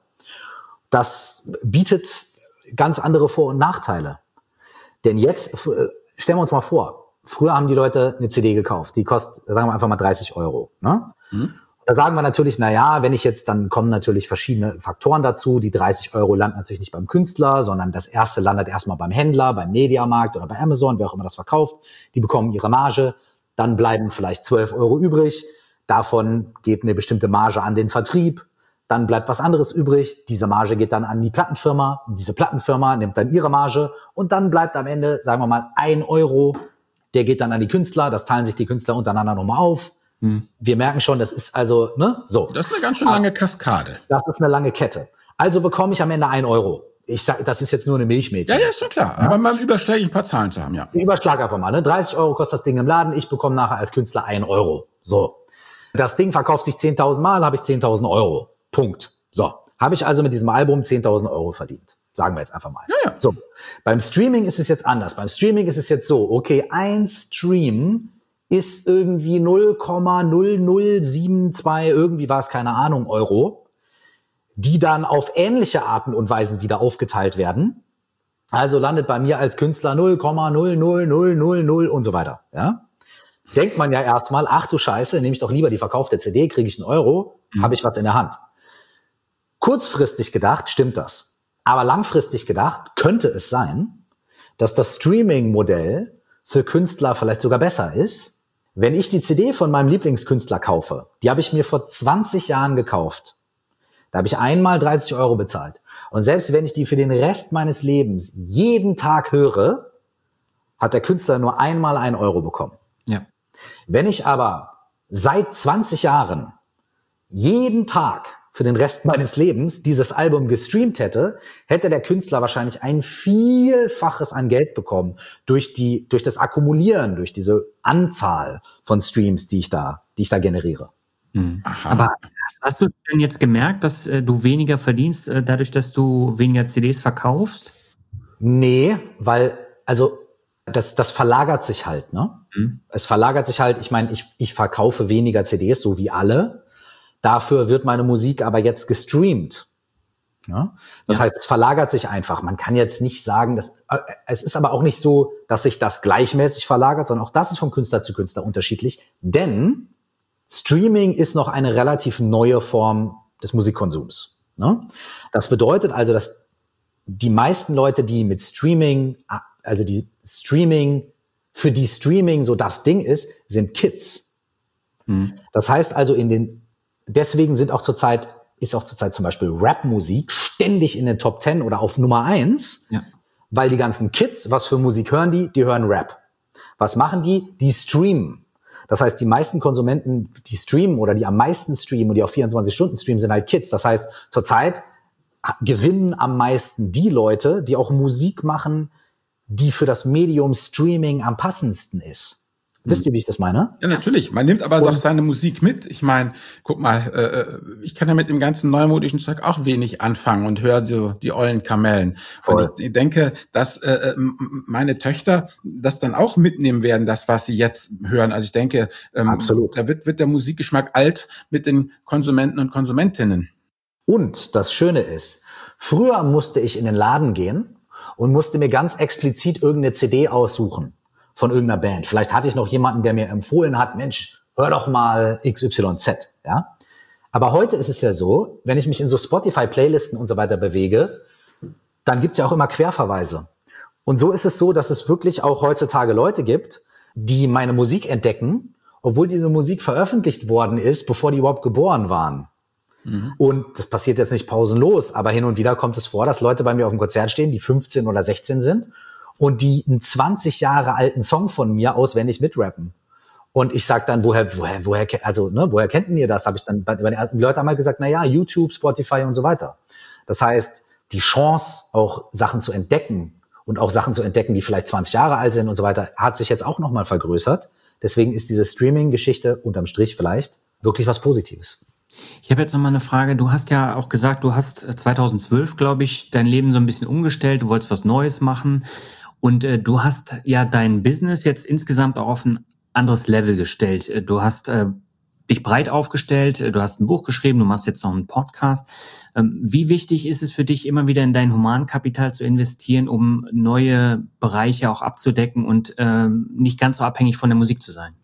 Das bietet ganz andere Vor- und Nachteile. Denn jetzt, stellen wir uns mal vor, früher haben die Leute eine CD gekauft. Die kostet, sagen wir einfach mal 30 Euro. Ne? Mhm. Da sagen wir natürlich, wenn ich jetzt, dann kommen natürlich verschiedene Faktoren dazu. Die 30 Euro landen natürlich nicht beim Künstler, sondern das erste landet erstmal beim Händler, beim Mediamarkt oder bei Amazon, wer auch immer das verkauft. Die bekommen ihre Marge. Dann bleiben vielleicht 12 Euro übrig. Davon geht eine bestimmte Marge an den Vertrieb. Dann bleibt was anderes übrig. Diese Marge geht dann an die Plattenfirma. Diese Plattenfirma nimmt dann ihre Marge. Und dann bleibt am Ende, sagen wir mal, 1 Euro. Der geht dann an die Künstler. Das teilen sich die Künstler untereinander nochmal auf. Wir merken schon, das ist also, so. Das ist eine ganz schön lange Kaskade. Das ist eine lange Kette. Also bekomme ich am Ende 1 Euro. Ich sag, das ist jetzt nur eine Milchmädchen. Ja, ist schon klar. Ja? Aber mal überschläge ich ein paar Zahlen zu haben, ja. Ich überschlage einfach mal, 30 Euro kostet das Ding im Laden. Ich bekomme nachher als Künstler 1 Euro. So. Das Ding verkauft sich 10.000 Mal, habe ich 10.000 Euro. Punkt. So, habe ich also mit diesem Album 10.000 Euro verdient. Sagen wir jetzt einfach mal. Ja. So, beim Streaming ist es jetzt anders. Beim Streaming ist es jetzt so, okay, ein Stream ist irgendwie 0,0072, irgendwie war es, keine Ahnung, Euro, die dann auf ähnliche Arten und Weisen wieder aufgeteilt werden. Also landet bei mir als Künstler 0,00000 und so weiter. Ja? Denkt man ja erstmal, ach du Scheiße, nehme ich doch lieber die verkaufte CD, kriege ich 1 Euro, habe ich was in der Hand. Kurzfristig gedacht stimmt das. Aber langfristig gedacht könnte es sein, dass das Streaming-Modell für Künstler vielleicht sogar besser ist. Wenn ich die CD von meinem Lieblingskünstler kaufe, die habe ich mir vor 20 Jahren gekauft. Da habe ich einmal 30 Euro bezahlt. Und selbst wenn ich die für den Rest meines Lebens jeden Tag höre, hat der Künstler nur einmal 1 Euro bekommen. Ja. Wenn ich aber seit 20 Jahren jeden Tag für den Rest meines Lebens dieses Album gestreamt hätte, hätte der Künstler wahrscheinlich ein Vielfaches an Geld bekommen durch das Akkumulieren, durch diese Anzahl von Streams, die ich da generiere. Aber hast du denn jetzt gemerkt, dass du weniger verdienst, dadurch, dass du weniger CDs verkaufst? Nee, weil, also das verlagert sich halt, ne? Es verlagert sich halt, ich meine, ich verkaufe weniger CDs, so wie alle. Dafür wird meine Musik aber jetzt gestreamt. Ja? Das heißt, es verlagert sich einfach. Man kann jetzt nicht sagen, es ist aber auch nicht so, dass sich das gleichmäßig verlagert, sondern auch das ist von Künstler zu Künstler unterschiedlich. Denn Streaming ist noch eine relativ neue Form des Musikkonsums. Ne? Das bedeutet also, dass die meisten Leute, die mit Streaming, also für die Streaming so das Ding ist, sind Kids. Das heißt also, deswegen ist auch zurzeit zum Beispiel Rap-Musik ständig in den Top 10 oder auf Nummer 1, weil die ganzen Kids, was für Musik hören die? Die hören Rap. Was machen die? Die streamen. Das heißt, die meisten Konsumenten, die streamen oder die am meisten streamen und die auf 24 Stunden streamen, sind halt Kids. Das heißt, zurzeit gewinnen am meisten die Leute, die auch Musik machen, die für das Medium Streaming am passendsten ist. Wisst ihr, wie ich das meine? Ja, natürlich. Man nimmt aber doch seine Musik mit. Ich meine, guck mal, ich kann ja mit dem ganzen neumodischen Zeug auch wenig anfangen und höre so die ollen Kamellen. Voll. Und ich denke, dass meine Töchter das dann auch mitnehmen werden, das, was sie jetzt hören. Also ich denke, absolut. Da wird der Musikgeschmack alt mit den Konsumenten und Konsumentinnen. Und das Schöne ist, früher musste ich in den Laden gehen und musste mir ganz explizit irgendeine CD aussuchen von irgendeiner Band. Vielleicht hatte ich noch jemanden, der mir empfohlen hat, Mensch, hör doch mal XYZ, ja. Aber heute ist es ja so, wenn ich mich in so Spotify-Playlisten und so weiter bewege, dann gibt's ja auch immer Querverweise. Und so ist es so, dass es wirklich auch heutzutage Leute gibt, die meine Musik entdecken, obwohl diese Musik veröffentlicht worden ist, bevor die überhaupt geboren waren. Und das passiert jetzt nicht pausenlos, aber hin und wieder kommt es vor, dass Leute bei mir auf dem Konzert stehen, die 15 oder 16 sind und die einen 20 Jahre alten Song von mir auswendig mitrappen. Und ich sag dann, woher kennt ihr das? Habe ich dann die Leute haben halt gesagt, YouTube, Spotify und so weiter. Das heißt, die Chance, auch Sachen zu entdecken und auch Sachen zu entdecken, die vielleicht 20 Jahre alt sind und so weiter, hat sich jetzt auch nochmal vergrößert. Deswegen ist diese Streaming-Geschichte unterm Strich vielleicht wirklich was Positives. Ich habe jetzt noch mal eine Frage. Du hast ja auch gesagt, du hast 2012, glaube ich, dein Leben so ein bisschen umgestellt. Du wolltest was Neues machen. Und du hast ja dein Business jetzt insgesamt auch auf ein anderes Level gestellt. Du hast dich breit aufgestellt, du hast ein Buch geschrieben, du machst jetzt noch einen Podcast. Wie wichtig ist es für dich, immer wieder in dein Humankapital zu investieren, um neue Bereiche auch abzudecken und nicht ganz so abhängig von der Musik zu sein?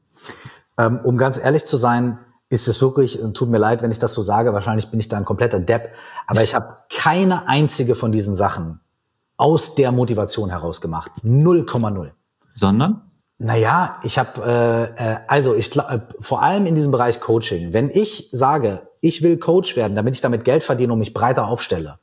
Um ganz ehrlich zu sein, ist es wirklich, tut mir leid, wenn ich das so sage, wahrscheinlich bin ich da ein kompletter Depp, aber ich habe keine einzige von diesen Sachen aus der Motivation heraus gemacht. 0,0. Sondern? Naja, ich habe, vor allem in diesem Bereich Coaching, wenn ich sage, ich will Coach werden, damit ich damit Geld verdiene und mich breiter aufstelle,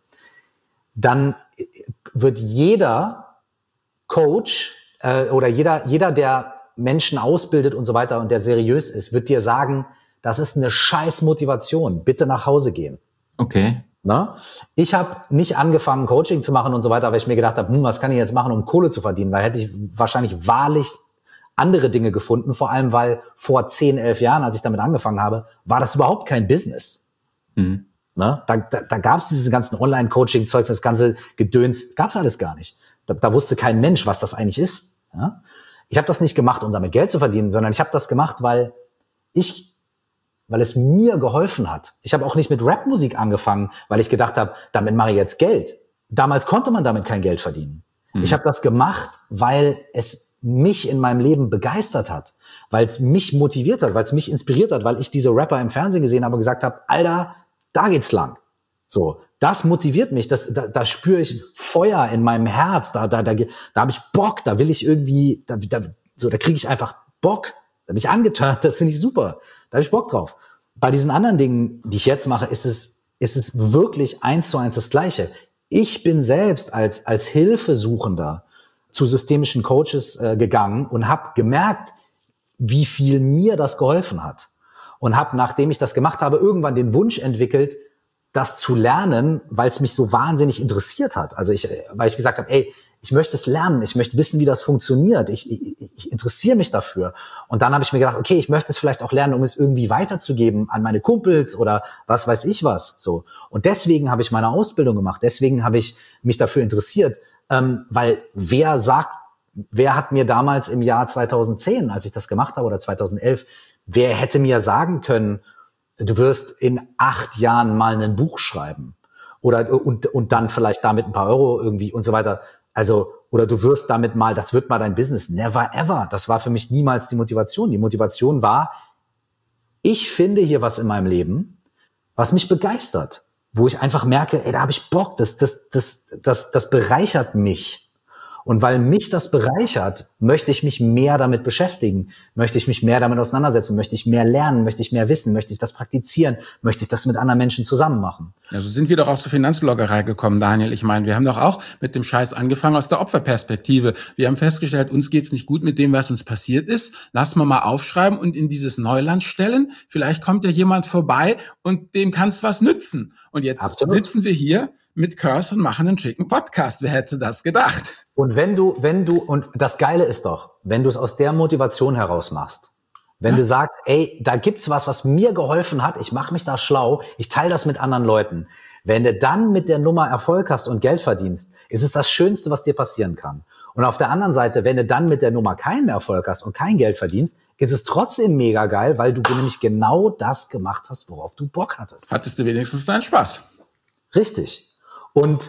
dann wird jeder Coach oder jeder, der Menschen ausbildet und so weiter und der seriös ist, wird dir sagen, das ist eine scheiß Motivation, bitte nach Hause gehen. Okay. Na? Ich habe nicht angefangen, Coaching zu machen und so weiter, weil ich mir gedacht habe, was kann ich jetzt machen, um Kohle zu verdienen? Weil hätte ich wahrscheinlich wahrlich andere Dinge gefunden, vor allem weil vor 10, 11 Jahren, als ich damit angefangen habe, war das überhaupt kein Business. Ne? Da gab es dieses ganzen Online-Coaching-Zeugs, das ganze Gedöns, gab es alles gar nicht. Da wusste kein Mensch, was das eigentlich ist. Ja? Ich habe das nicht gemacht, um damit Geld zu verdienen, sondern ich habe das gemacht, weil es mir geholfen hat. Ich habe auch nicht mit Rapmusik angefangen, weil ich gedacht habe, damit mache ich jetzt Geld. Damals konnte man damit kein Geld verdienen. Ich habe das gemacht, weil es mich in meinem Leben begeistert hat, weil es mich motiviert hat, weil es mich inspiriert hat, weil ich diese Rapper im Fernsehen gesehen habe und gesagt habe, Alter, da geht's lang. So, das motiviert mich, da spüre ich Feuer in meinem Herz, da habe ich Bock, da will ich irgendwie, da kriege ich einfach Bock, da bin ich angeturnt, das finde ich super, da habe ich Bock drauf. Bei diesen anderen Dingen, die ich jetzt mache, ist es wirklich 1:1 das Gleiche. Ich bin selbst als Hilfesuchender zu systemischen Coaches gegangen und habe gemerkt, wie viel mir das geholfen hat. Und habe, nachdem ich das gemacht habe, irgendwann den Wunsch entwickelt, das zu lernen, weil es mich so wahnsinnig interessiert hat. Also weil ich gesagt habe, ey, ich möchte es lernen, ich möchte wissen, wie das funktioniert, ich interessiere mich dafür. Und dann habe ich mir gedacht, okay, ich möchte es vielleicht auch lernen, um es irgendwie weiterzugeben an meine Kumpels oder was weiß ich was. So. Und deswegen habe ich meine Ausbildung gemacht, deswegen habe ich mich dafür interessiert, weil wer hat mir damals im Jahr 2010, als ich das gemacht habe, oder 2011, wer hätte mir sagen können, du wirst in 8 Jahren mal ein Buch schreiben und dann vielleicht damit ein paar Euro irgendwie und so weiter. Also, oder du wirst damit mal, das wird mal dein Business. Never ever. Das war für mich niemals die Motivation. Die Motivation war, ich finde hier was in meinem Leben, was mich begeistert, wo ich einfach merke, ey, da habe ich Bock, das bereichert mich. Und weil mich das bereichert, möchte ich mich mehr damit beschäftigen, möchte ich mich mehr damit auseinandersetzen, möchte ich mehr lernen, möchte ich mehr wissen, möchte ich das praktizieren, möchte ich das mit anderen Menschen zusammen machen. Also sind wir doch auch zur Finanzbloggerei gekommen, Daniel. Ich meine, wir haben doch auch mit dem Scheiß angefangen aus der Opferperspektive. Wir haben festgestellt, uns geht's nicht gut mit dem, was uns passiert ist. Lass mal aufschreiben und in dieses Neuland stellen. Vielleicht kommt ja jemand vorbei und dem kann's was nützen. Und jetzt sitzen wir hier mit Curse und machen einen schicken Podcast. Wer hätte das gedacht? Und wenn du, und das Geile ist doch, wenn du es aus der Motivation heraus machst, wenn du sagst, ey, da gibt's was mir geholfen hat, ich mache mich da schlau, ich teile das mit anderen Leuten. Wenn du dann mit der Nummer Erfolg hast und Geld verdienst, ist es das Schönste, was dir passieren kann. Und auf der anderen Seite, wenn du dann mit der Nummer keinen Erfolg hast und kein Geld verdienst, ist es trotzdem mega geil, weil du nämlich genau das gemacht hast, worauf du Bock hattest. Hattest du wenigstens deinen Spaß. Richtig. Und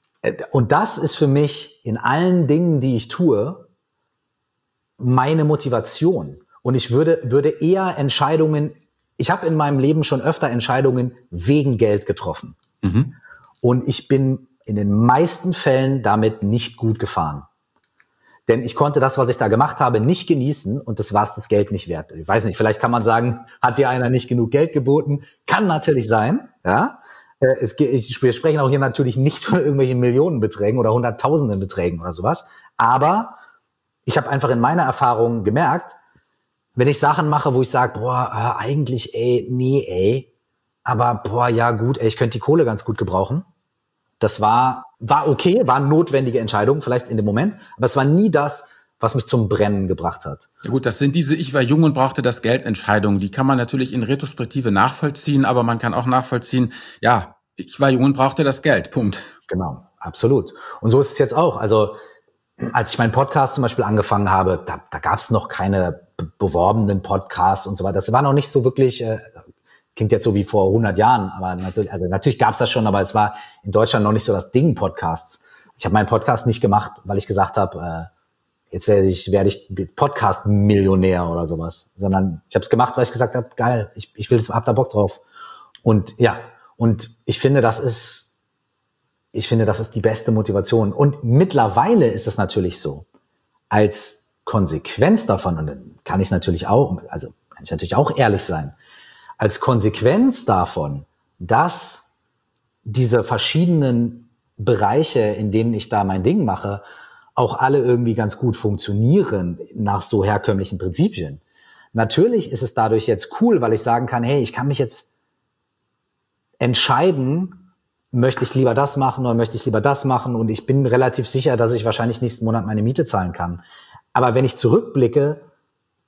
das ist für mich in allen Dingen, die ich tue, meine Motivation. Und ich würde eher ich habe in meinem Leben schon öfter Entscheidungen wegen Geld getroffen. Und ich bin in den meisten Fällen damit nicht gut gefahren. Denn ich konnte das, was ich da gemacht habe, nicht genießen und das war es das Geld nicht wert. Ich weiß nicht, vielleicht kann man sagen, hat dir einer nicht genug Geld geboten? Kann natürlich sein, ja. Wir sprechen auch hier natürlich nicht von irgendwelchen Millionenbeträgen oder hunderttausenden Beträgen oder sowas. Aber ich habe einfach in meiner Erfahrung gemerkt, wenn ich Sachen mache, wo ich sage, eigentlich, aber ja gut, ich könnte die Kohle ganz gut gebrauchen. Das war okay, war eine notwendige Entscheidung, vielleicht in dem Moment, aber es war nie das, was mich zum Brennen gebracht hat. Ja gut, das sind diese Ich war jung und brauchte das Geld Entscheidungen. Die kann man natürlich in Retrospektive nachvollziehen, aber man kann auch nachvollziehen, ja, ich war jung und brauchte das Geld, Punkt. Genau, absolut. Und so ist es jetzt auch. Also als ich meinen Podcast zum Beispiel angefangen habe, da gab es noch keine beworbenen Podcasts und so weiter. Das war noch nicht so wirklich, klingt jetzt so wie vor 100 Jahren, aber natürlich gab es das schon, aber es war in Deutschland noch nicht so das Ding, Podcasts. Ich habe meinen Podcast nicht gemacht, weil ich gesagt habe, jetzt werde ich Podcast-Millionär oder sowas, sondern ich habe es gemacht, weil ich gesagt habe, geil, ich will das, hab da Bock drauf. Und ja, und ich finde, das ist die beste Motivation. Und mittlerweile ist es natürlich so, als Konsequenz davon, und dann kann ich natürlich auch ehrlich sein, als Konsequenz davon, dass diese verschiedenen Bereiche, in denen ich da mein Ding mache, auch alle irgendwie ganz gut funktionieren nach so herkömmlichen Prinzipien. Natürlich ist es dadurch jetzt cool, weil ich sagen kann, hey, ich kann mich jetzt entscheiden, möchte ich lieber das machen oder möchte ich lieber das machen, und ich bin relativ sicher, dass ich wahrscheinlich nächsten Monat meine Miete zahlen kann. Aber wenn ich zurückblicke,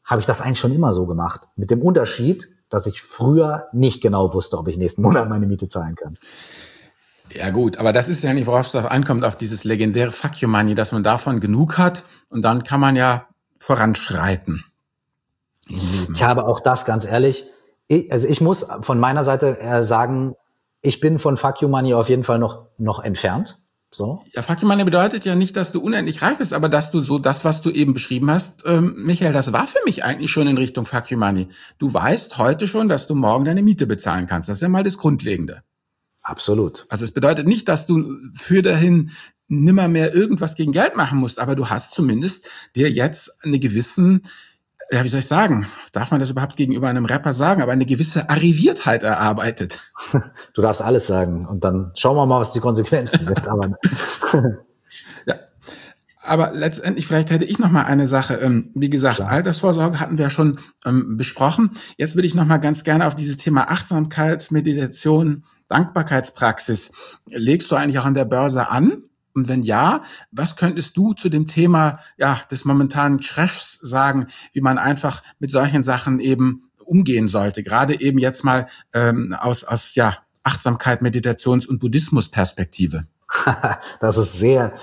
habe ich das eigentlich schon immer so gemacht. Mit dem Unterschied, dass ich früher nicht genau wusste, ob ich nächsten Monat meine Miete zahlen kann. Ja gut, aber das ist ja nicht, worauf es ankommt, auf dieses legendäre Fuck you money, dass man davon genug hat und dann kann man ja voranschreiten im Leben. Ich habe auch das, ganz ehrlich, ich muss von meiner Seite sagen, ich bin von Fuck you money auf jeden Fall noch entfernt. So. Ja, Fuck you money bedeutet ja nicht, dass du unendlich reich bist, aber dass du so das, was du eben beschrieben hast, Michael, das war für mich eigentlich schon in Richtung Fuck you money. Du weißt heute schon, dass du morgen deine Miete bezahlen kannst. Das ist ja mal das Grundlegende. Absolut. Also es bedeutet nicht, dass du für dahin nimmer mehr irgendwas gegen Geld machen musst, aber du hast zumindest dir jetzt eine gewissen, ja, wie soll ich sagen, darf man das überhaupt gegenüber einem Rapper sagen, aber eine gewisse Arriviertheit erarbeitet. Du darfst alles sagen und dann schauen wir mal, was die Konsequenzen sind. Aber ja. Aber letztendlich, vielleicht hätte ich noch mal eine Sache. Wie gesagt, klar. Altersvorsorge hatten wir ja schon besprochen. Jetzt würde ich noch mal ganz gerne auf dieses Thema Achtsamkeit, Meditation, Dankbarkeitspraxis. Legst du eigentlich auch an der Börse an? Und wenn ja, was könntest du zu dem Thema des momentanen Crashs sagen, wie man einfach mit solchen Sachen eben umgehen sollte? Gerade eben jetzt mal aus Achtsamkeit, Meditations- und Buddhismus-Perspektive. Das ist sehr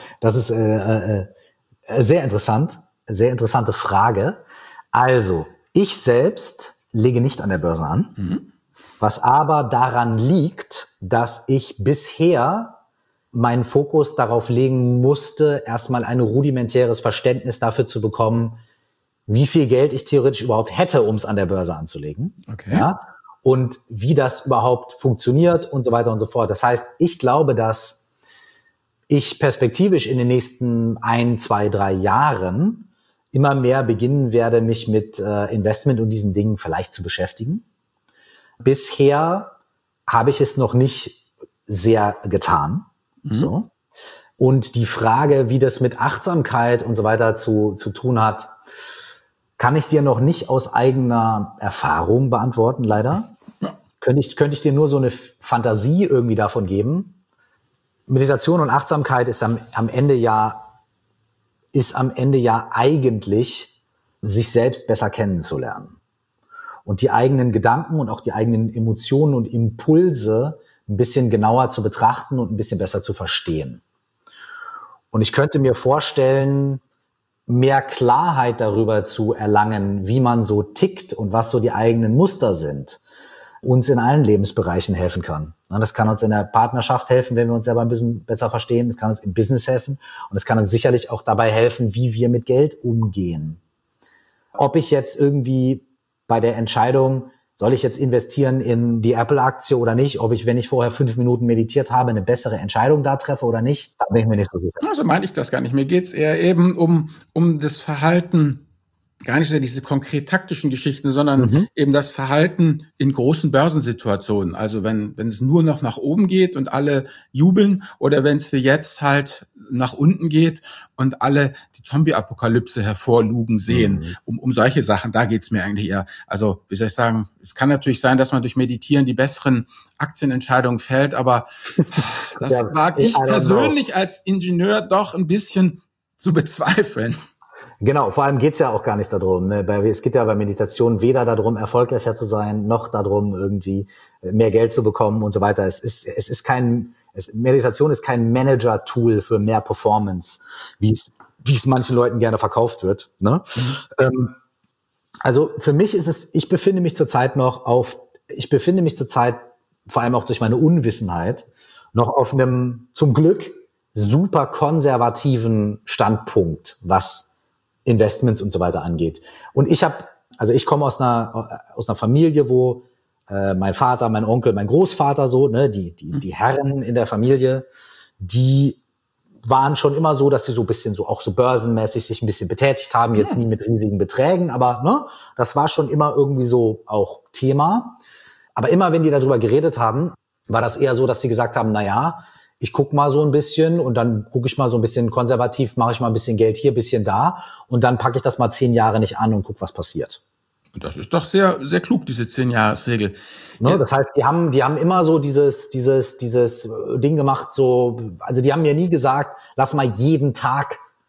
interessant, sehr interessante Frage. Also, ich selbst lege nicht an der Börse an, was aber daran liegt, dass ich bisher meinen Fokus darauf legen musste, erstmal ein rudimentäres Verständnis dafür zu bekommen, wie viel Geld ich theoretisch überhaupt hätte, um es an der Börse anzulegen. Okay. Ja, und wie das überhaupt funktioniert und so weiter und so fort. Das heißt, ich glaube, dass ich perspektivisch in den nächsten 1, 2, 3 Jahren immer mehr beginnen werde, mich mit Investment und diesen Dingen vielleicht zu beschäftigen. Bisher habe ich es noch nicht sehr getan. So. Und die Frage, wie das mit Achtsamkeit und so weiter zu tun hat, kann ich dir noch nicht aus eigener Erfahrung beantworten, leider. Ja. Könnte ich dir nur so eine Fantasie irgendwie davon geben. Meditation und Achtsamkeit ist am Ende ja eigentlich, sich selbst besser kennenzulernen. Und die eigenen Gedanken und auch die eigenen Emotionen und Impulse ein bisschen genauer zu betrachten und ein bisschen besser zu verstehen. Und ich könnte mir vorstellen, mehr Klarheit darüber zu erlangen, wie man so tickt und was so die eigenen Muster sind, uns in allen Lebensbereichen helfen kann. Das kann uns in der Partnerschaft helfen, wenn wir uns selber ein bisschen besser verstehen. Das kann uns im Business helfen. Und es kann uns sicherlich auch dabei helfen, wie wir mit Geld umgehen. Ob ich jetzt irgendwie bei der Entscheidung, soll ich jetzt investieren in die Apple-Aktie oder nicht? Ob ich, wenn ich vorher 5 Minuten meditiert habe, eine bessere Entscheidung da treffe oder nicht? Da bin ich mir nicht so sicher. Also meine ich das gar nicht. Mir geht's eher eben um das Verhalten, gar nicht so diese konkret taktischen Geschichten, sondern eben das Verhalten in großen Börsensituationen. Also wenn es nur noch nach oben geht und alle jubeln oder wenn es wie jetzt halt nach unten geht und alle die Zombie-Apokalypse hervorlugen sehen. Um solche Sachen, da geht's mir eigentlich eher. Also wie soll ich sagen, es kann natürlich sein, dass man durch Meditieren die besseren Aktienentscheidungen fällt, aber das wage ich persönlich als Ingenieur doch ein bisschen zu bezweifeln. Genau, vor allem geht's ja auch gar nicht darum. Ne? Es geht ja bei Meditation weder darum, erfolgreicher zu sein, noch darum, irgendwie mehr Geld zu bekommen und so weiter. Meditation ist kein Manager-Tool für mehr Performance, wie es manchen Leuten gerne verkauft wird. Ne? Also für mich ist es, ich befinde mich zurzeit, vor allem auch durch meine Unwissenheit, noch auf einem, zum Glück, super konservativen Standpunkt, was Investments und so weiter angeht. Und ich komme aus einer Familie, wo mein Vater, mein Onkel, mein Großvater so, ne, die Herren in der Familie, die waren schon immer so, dass sie so ein bisschen so auch so börsenmäßig sich ein bisschen betätigt haben, jetzt nie mit riesigen Beträgen, aber ne, das war schon immer irgendwie so auch Thema. Aber immer, wenn die darüber geredet haben, war das eher so, dass sie gesagt haben, ich gucke mal so ein bisschen und dann gucke ich mal so ein bisschen konservativ, mache ich mal ein bisschen Geld hier, ein bisschen da und dann packe ich das mal 10 Jahre nicht an und gucke, was passiert. Und das ist doch sehr, sehr klug, diese 10-Jahres-Regel. Ne, das heißt, die haben immer so dieses Ding gemacht, so, also die haben mir nie gesagt, lass mal jeden Tag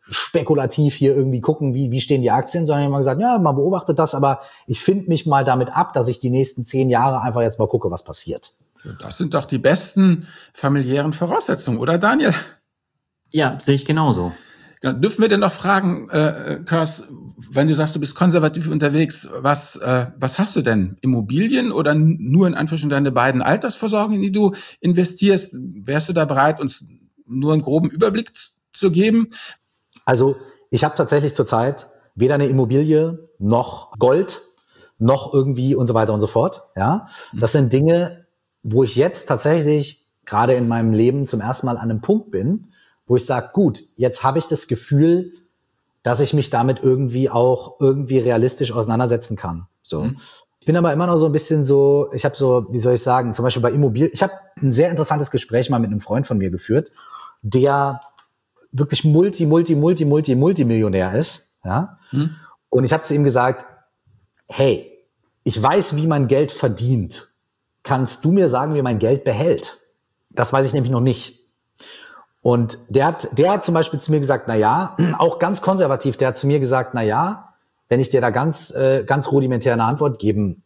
spekulativ hier irgendwie gucken, wie stehen die Aktien, sondern ich habe mal gesagt, ja, man beobachtet das, aber ich finde mich mal damit ab, dass ich die nächsten 10 Jahre einfach jetzt mal gucke, was passiert. Das sind doch die besten familiären Voraussetzungen, oder Daniel? Ja, sehe ich genauso. Dürfen wir denn noch fragen, Kurs, wenn du sagst, du bist konservativ unterwegs, was hast du denn? Immobilien oder nur in Anführungsstrichen deine beiden Altersvorsorgen, in die du investierst? Wärst du da bereit, uns nur einen groben Überblick zu geben? Also ich habe tatsächlich zurzeit weder eine Immobilie noch Gold noch irgendwie und so weiter und so fort. Ja, das sind Dinge, wo ich jetzt tatsächlich gerade in meinem Leben zum ersten Mal an einem Punkt bin, wo ich sage, gut, jetzt habe ich das Gefühl, dass ich mich damit irgendwie realistisch auseinandersetzen kann. So. Ich bin aber immer noch so ein bisschen so, ich habe so, wie soll ich sagen, zum Beispiel bei Immobilien, ich habe ein sehr interessantes Gespräch mal mit einem Freund von mir geführt, der wirklich Multimillionär ist. Ja? Und ich habe zu ihm gesagt, hey, ich weiß, wie man Geld verdient. Kannst du mir sagen, wie man Geld behält? Das weiß ich nämlich noch nicht. Und der hat zum Beispiel zu mir gesagt, na ja, auch ganz konservativ, der hat zu mir gesagt, na ja, wenn ich dir da ganz rudimentär eine Antwort geben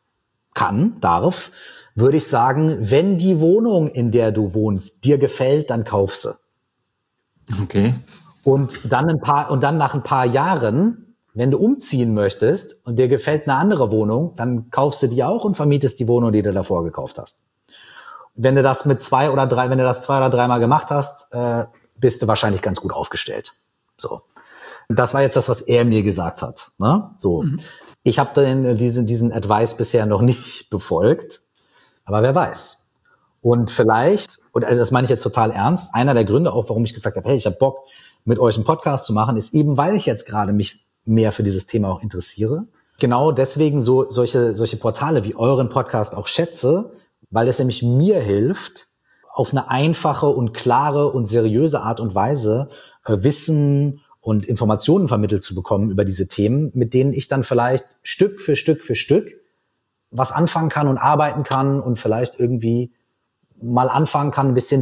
darf, würde ich sagen, wenn die Wohnung, in der du wohnst, dir gefällt, dann kauf sie. Okay. Und dann nach ein paar Jahren, wenn du umziehen möchtest und dir gefällt eine andere Wohnung, dann kaufst du die auch und vermietest die Wohnung, die du davor gekauft hast. Wenn du das zwei oder dreimal gemacht hast, bist du wahrscheinlich ganz gut aufgestellt. So. Und das war jetzt das, was er mir gesagt hat. Ne? So. Ich habe diesen Advice bisher noch nicht befolgt, aber wer weiß. Und vielleicht, und das meine ich jetzt total ernst, einer der Gründe auch, warum ich gesagt habe, hey, ich habe Bock, mit euch einen Podcast zu machen, ist eben, weil ich jetzt gerade mich mehr für dieses Thema auch interessiere. Genau deswegen solche Portale wie euren Podcast auch schätze, weil es nämlich mir hilft, auf eine einfache und klare und seriöse Art und Weise Wissen und Informationen vermittelt zu bekommen über diese Themen, mit denen ich dann vielleicht Stück für Stück was anfangen kann und arbeiten kann und vielleicht irgendwie mal anfangen kann, ein bisschen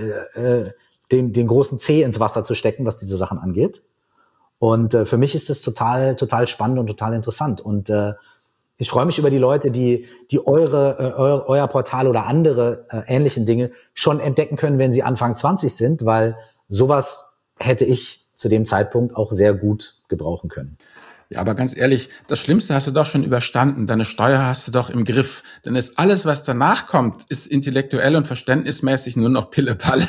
den großen Zeh ins Wasser zu stecken, was diese Sachen angeht. Und für mich ist das total spannend und total interessant. Und ich freue mich über die Leute, die euer Portal oder andere ähnlichen Dinge schon entdecken können, wenn sie Anfang 20 sind, weil sowas hätte ich zu dem Zeitpunkt auch sehr gut gebrauchen können. Ja, aber ganz ehrlich, das Schlimmste hast du doch schon überstanden. Deine Steuer hast du doch im Griff. Denn ist alles, was danach kommt, ist intellektuell und verständnismäßig nur noch Pille-Palle.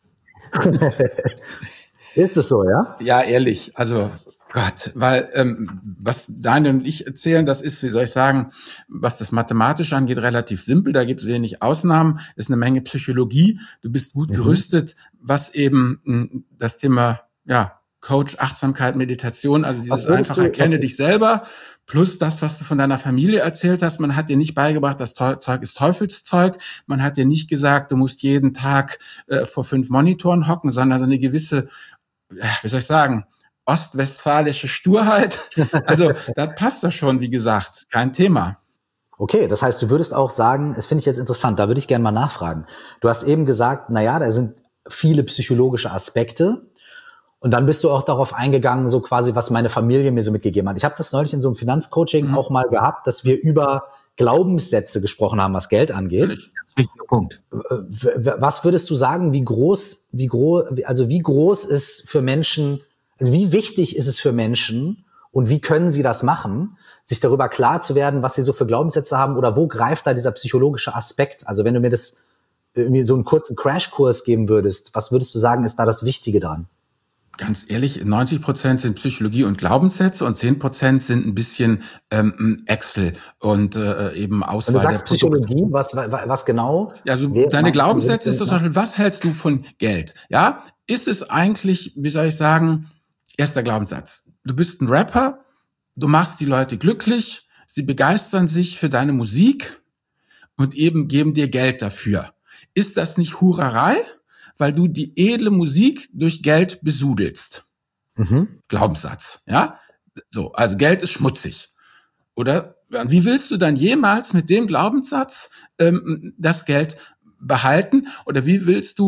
Ist es so, ja? Ja, ehrlich. Also Gott, weil was Daniel und ich erzählen, das ist, wie soll ich sagen, was das Mathematische angeht, relativ simpel. Da gibt es wenig Ausnahmen. Ist eine Menge Psychologie. Du bist gut gerüstet, was eben das Thema, ja, Coach, Achtsamkeit, Meditation, also dieses einfach erkenne dich selber, plus das, was du von deiner Familie erzählt hast. Man hat dir nicht beigebracht, das Zeug ist Teufelszeug. Man hat dir nicht gesagt, du musst jeden Tag vor 5 Monitoren hocken, sondern so eine gewisse, wie soll ich sagen, ostwestfälische Sturheit. Also das passt doch schon, wie gesagt, kein Thema. Okay, das heißt, du würdest auch sagen, das finde ich jetzt interessant, da würde ich gerne mal nachfragen. Du hast eben gesagt, na ja, da sind viele psychologische Aspekte. Und dann bist du auch darauf eingegangen, so quasi, was meine Familie mir so mitgegeben hat. Ich habe das neulich in so einem Finanzcoaching auch mal gehabt, dass wir über Glaubenssätze gesprochen haben, was Geld angeht. Ganz wichtiger Punkt. Was würdest du sagen, wie groß ist für Menschen, also wie wichtig ist es für Menschen und wie können sie das machen, sich darüber klar zu werden, was sie so für Glaubenssätze haben oder wo greift da dieser psychologische Aspekt? Also wenn du mir so einen kurzen Crashkurs geben würdest, was würdest du sagen, ist da das Wichtige dran? Ganz ehrlich, 90% sind Psychologie und Glaubenssätze und 10% sind ein bisschen Excel und eben Auswahl der Produkte. Psychologie, was genau? Ja, also deine Glaubenssätze ist zum Beispiel, was hältst du von Geld? Ja, ist es eigentlich, wie soll ich sagen, erster Glaubenssatz. Du bist ein Rapper, du machst die Leute glücklich, sie begeistern sich für deine Musik und eben geben dir Geld dafür. Ist das nicht Hurerei? Weil du die edle Musik durch Geld besudelst. Glaubenssatz, ja? So, also Geld ist schmutzig. Oder wie willst du dann jemals mit dem Glaubenssatz das Geld behalten? Oder wie willst du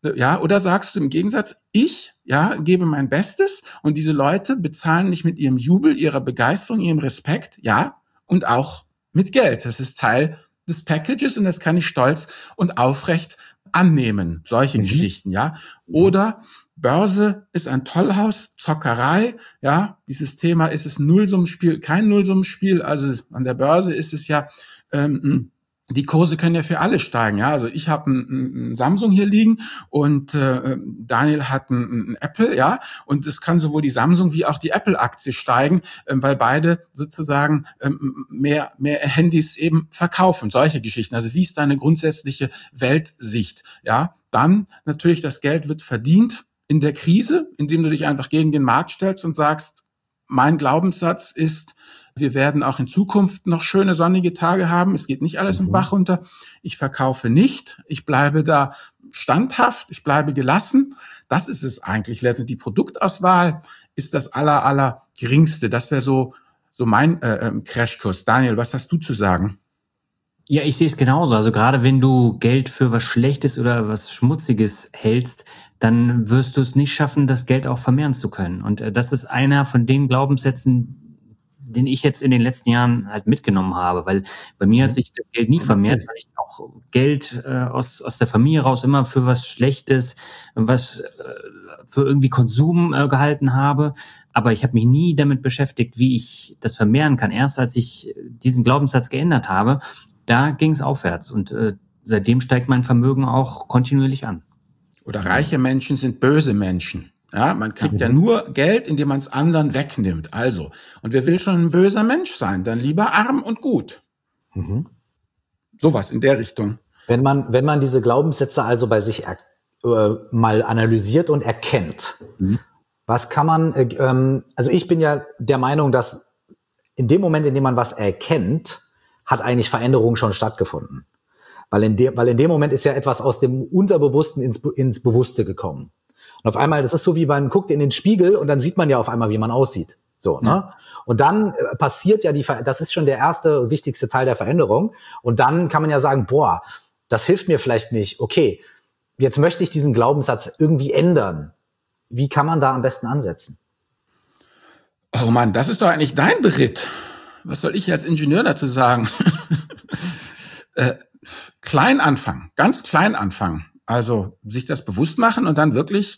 Ja, oder sagst du im Gegensatz, ich, ja, gebe mein Bestes und diese Leute bezahlen mich mit ihrem Jubel, ihrer Begeisterung, ihrem Respekt, ja, und auch mit Geld. Das ist Teil des Packages und das kann ich stolz und aufrecht annehmen. Solche Geschichten, ja. Oder Börse ist ein Tollhaus, Zockerei, ja. Dieses Thema, ist es Nullsummenspiel, kein Nullsummenspiel. Also an der Börse ist es ja, die Kurse können ja für alle steigen, ja. Also ich habe ein Samsung hier liegen und Daniel hat ein Apple, ja. Und es kann sowohl die Samsung wie auch die Apple-Aktie steigen, weil beide sozusagen mehr Handys eben verkaufen. Solche Geschichten. Also wie ist deine grundsätzliche Weltsicht, ja? Dann natürlich, das Geld wird verdient in der Krise, indem du dich einfach gegen den Markt stellst und sagst, mein Glaubenssatz ist, wir werden auch in Zukunft noch schöne sonnige Tage haben. Es geht nicht alles im Bach runter. Ich verkaufe nicht. Ich bleibe da standhaft. Ich bleibe gelassen. Das ist es eigentlich. Letztendlich die Produktauswahl ist das aller geringste. Das wäre so mein Crashkurs. Daniel, was hast du zu sagen? Ja, ich sehe es genauso. Also gerade wenn du Geld für was Schlechtes oder was Schmutziges hältst, dann wirst du es nicht schaffen, das Geld auch vermehren zu können. Und das ist einer von den Glaubenssätzen, den ich jetzt in den letzten Jahren halt mitgenommen habe, weil bei mir hat sich das Geld nie vermehrt, weil ich auch Geld aus der Familie raus immer für was Schlechtes, was für irgendwie Konsum gehalten habe. Aber ich habe mich nie damit beschäftigt, wie ich das vermehren kann. Erst als ich diesen Glaubenssatz geändert habe, da ging es aufwärts und seitdem steigt mein Vermögen auch kontinuierlich an. Oder reiche Menschen sind böse Menschen. Ja, man kriegt ja nur Geld, indem man es anderen wegnimmt. Also, und wer will schon ein böser Mensch sein? Dann lieber arm und gut. Sowas in der Richtung. Wenn man diese Glaubenssätze also bei sich mal analysiert und erkennt, was kann man, also ich bin ja der Meinung, dass in dem Moment, in dem man was erkennt, hat eigentlich Veränderung schon stattgefunden. Weil in dem Moment ist ja etwas aus dem Unterbewussten ins Bewusste gekommen. Und auf einmal, das ist so wie man guckt in den Spiegel und dann sieht man ja auf einmal, wie man aussieht. So, ne? Ja. Und dann passiert ja das ist schon der erste, wichtigste Teil der Veränderung. Und dann kann man ja sagen, boah, das hilft mir vielleicht nicht. Okay, jetzt möchte ich diesen Glaubenssatz irgendwie ändern. Wie kann man da am besten ansetzen? Oh Mann, das ist doch eigentlich dein Beritt. Was soll ich als Ingenieur dazu sagen? Klein anfangen, ganz klein anfangen. Also sich das bewusst machen und dann wirklich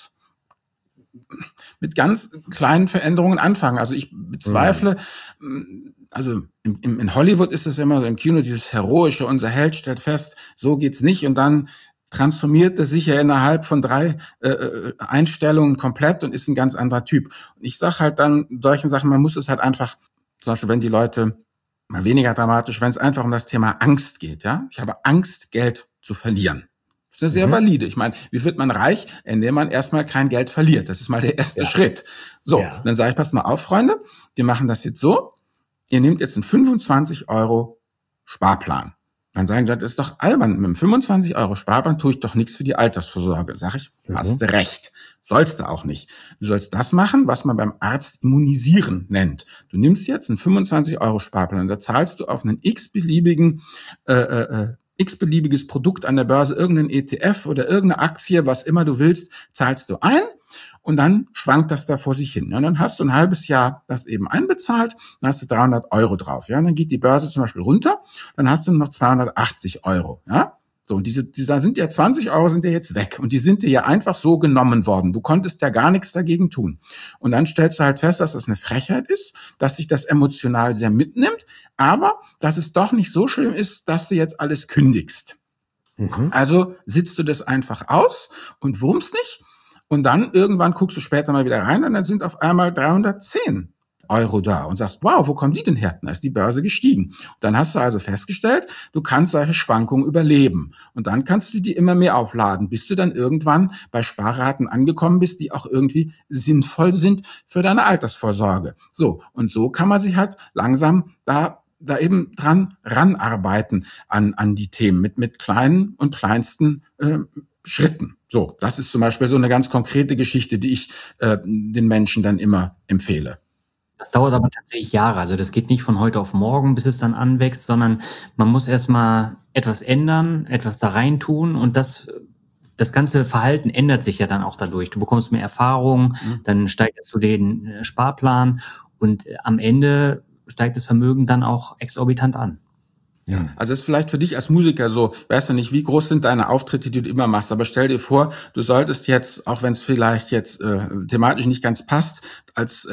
mit ganz kleinen Veränderungen anfangen. Also ich bezweifle, also in Hollywood ist es immer so im Kino dieses Heroische, unser Held stellt fest, so geht's nicht und dann transformiert er sich ja innerhalb von 3 Einstellungen komplett und ist ein ganz anderer Typ. Und ich sage halt dann solchen Sachen, man muss es halt einfach, zum Beispiel wenn die Leute, mal weniger dramatisch, wenn es einfach um das Thema Angst geht, ja. Ich habe Angst, Geld zu verlieren. Das ist eine sehr valide. Ich meine, wie wird man reich, indem man erstmal kein Geld verliert? Das ist mal der erste Schritt. So, dann sage ich, passt mal auf, Freunde, wir machen das jetzt so. Ihr nehmt jetzt einen 25 € Sparplan. Dann sagen die, das ist doch albern. Mit einem 25 € Sparplan tue ich doch nichts für die Altersvorsorge. Sag ich, hast recht. Sollst du auch nicht. Du sollst das machen, was man beim Arzt immunisieren nennt. Du nimmst jetzt einen 25 € Sparplan. Da zahlst du auf einen x-beliebiges Produkt an der Börse, irgendeinen ETF oder irgendeine Aktie, was immer du willst, zahlst du ein und dann schwankt das da vor sich hin. Ja, dann hast du ein halbes Jahr das eben einbezahlt, dann hast du 300 € drauf. Ja, und dann geht die Börse zum Beispiel runter, dann hast du noch 280 €. Ja, so, und da sind ja 20 € sind ja jetzt weg und die sind dir ja einfach so genommen worden. Du konntest ja gar nichts dagegen tun. Und dann stellst du halt fest, dass das eine Frechheit ist, dass sich das emotional sehr mitnimmt, aber dass es doch nicht so schlimm ist, dass du jetzt alles kündigst. Also sitzt du das einfach aus und wurmst nicht und dann irgendwann guckst du später mal wieder rein und dann sind auf einmal 310 € da und sagst, wow, wo kommen die denn her? Da ist die Börse gestiegen. Dann hast du also festgestellt, du kannst solche Schwankungen überleben. Und dann kannst du die immer mehr aufladen, bis du dann irgendwann bei Sparraten angekommen bist, die auch irgendwie sinnvoll sind für deine Altersvorsorge. So, und so kann man sich halt langsam da eben dran ranarbeiten an die Themen mit kleinen und kleinsten Schritten. So, das ist zum Beispiel so eine ganz konkrete Geschichte, die ich den Menschen dann immer empfehle. Das dauert aber tatsächlich Jahre. Also das geht nicht von heute auf morgen, bis es dann anwächst, sondern man muss erstmal etwas ändern, etwas da reintun und das das ganze Verhalten ändert sich ja dann auch dadurch. Du bekommst mehr Erfahrung, dann steigerst du den Sparplan und am Ende steigt das Vermögen dann auch exorbitant an. Ja, also ist vielleicht für dich als Musiker so, weißt du nicht, wie groß sind deine Auftritte, die du immer machst, aber stell dir vor, du solltest jetzt, auch wenn es vielleicht jetzt thematisch nicht ganz passt, als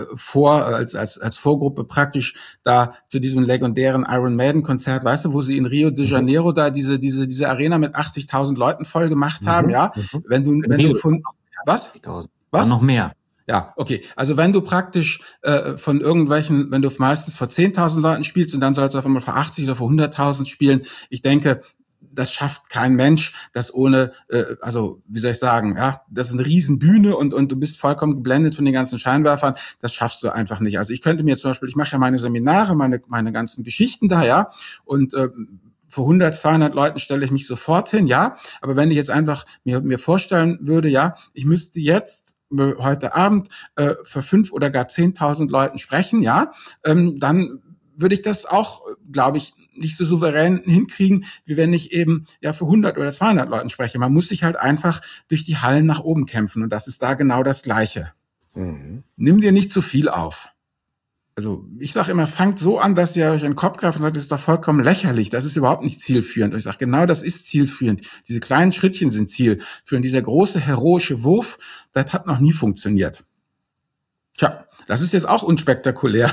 Vorgruppe praktisch da zu diesem legendären Iron Maiden Konzert, weißt du, wo sie in Rio de Janeiro da diese Arena mit 80.000 Leuten voll gemacht haben, ja? Wenn du von was? 80.000. Was? Noch mehr. Ja, okay. Also wenn du praktisch wenn du meistens vor 10.000 Leuten spielst und dann sollst du auf einmal vor 80 oder vor 100.000 spielen, ich denke, das schafft kein Mensch, das ohne, wie soll ich sagen, ja, das ist eine Riesenbühne und du bist vollkommen geblendet von den ganzen Scheinwerfern, das schaffst du einfach nicht. Also ich könnte mir zum Beispiel, ich mache ja meine Seminare, meine ganzen Geschichten da, ja, und vor 100, 200 Leuten stelle ich mich sofort hin, ja, aber wenn ich jetzt einfach mir vorstellen würde, ja, ich müsste jetzt heute Abend für 5 oder gar 10.000 Leuten sprechen, ja, dann würde ich das auch, glaube ich, nicht so souverän hinkriegen, wie wenn ich eben ja für 100 oder 200 Leuten spreche. Man muss sich halt einfach durch die Hallen nach oben kämpfen und das ist da genau das Gleiche. Nimm dir nicht zu viel auf. Also ich sage immer, fangt so an, dass ihr euch in den Kopf greift und sagt, das ist doch vollkommen lächerlich, das ist überhaupt nicht zielführend. Und ich sage, genau das ist zielführend. Diese kleinen Schrittchen sind zielführend. Dieser große, heroische Wurf, das hat noch nie funktioniert. Tja, das ist jetzt auch unspektakulär.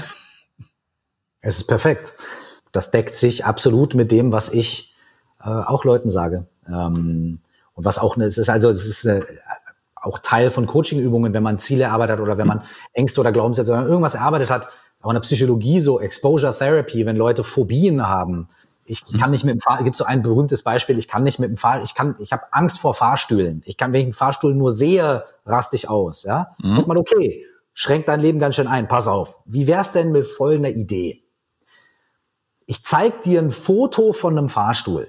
Es ist perfekt. Das deckt sich absolut mit dem, was ich auch Leuten sage. Und was auch, es ist auch Teil von Coaching-Übungen, wenn man Ziele erarbeitet oder wenn man Ängste oder Glaubenssätze oder irgendwas erarbeitet hat, auch in der Psychologie so Exposure Therapy, wenn Leute Phobien haben. Ich kann nicht mit dem Fahrstuhl, gibt so ein berühmtes Beispiel, ich habe Angst vor Fahrstühlen. Wenn ich einen Fahrstuhl nur sehe, raste ich aus, ja. Sagt man, okay, schränkt dein Leben ganz schön ein, pass auf. Wie wär's denn mit folgender Idee? Ich zeig dir ein Foto von einem Fahrstuhl.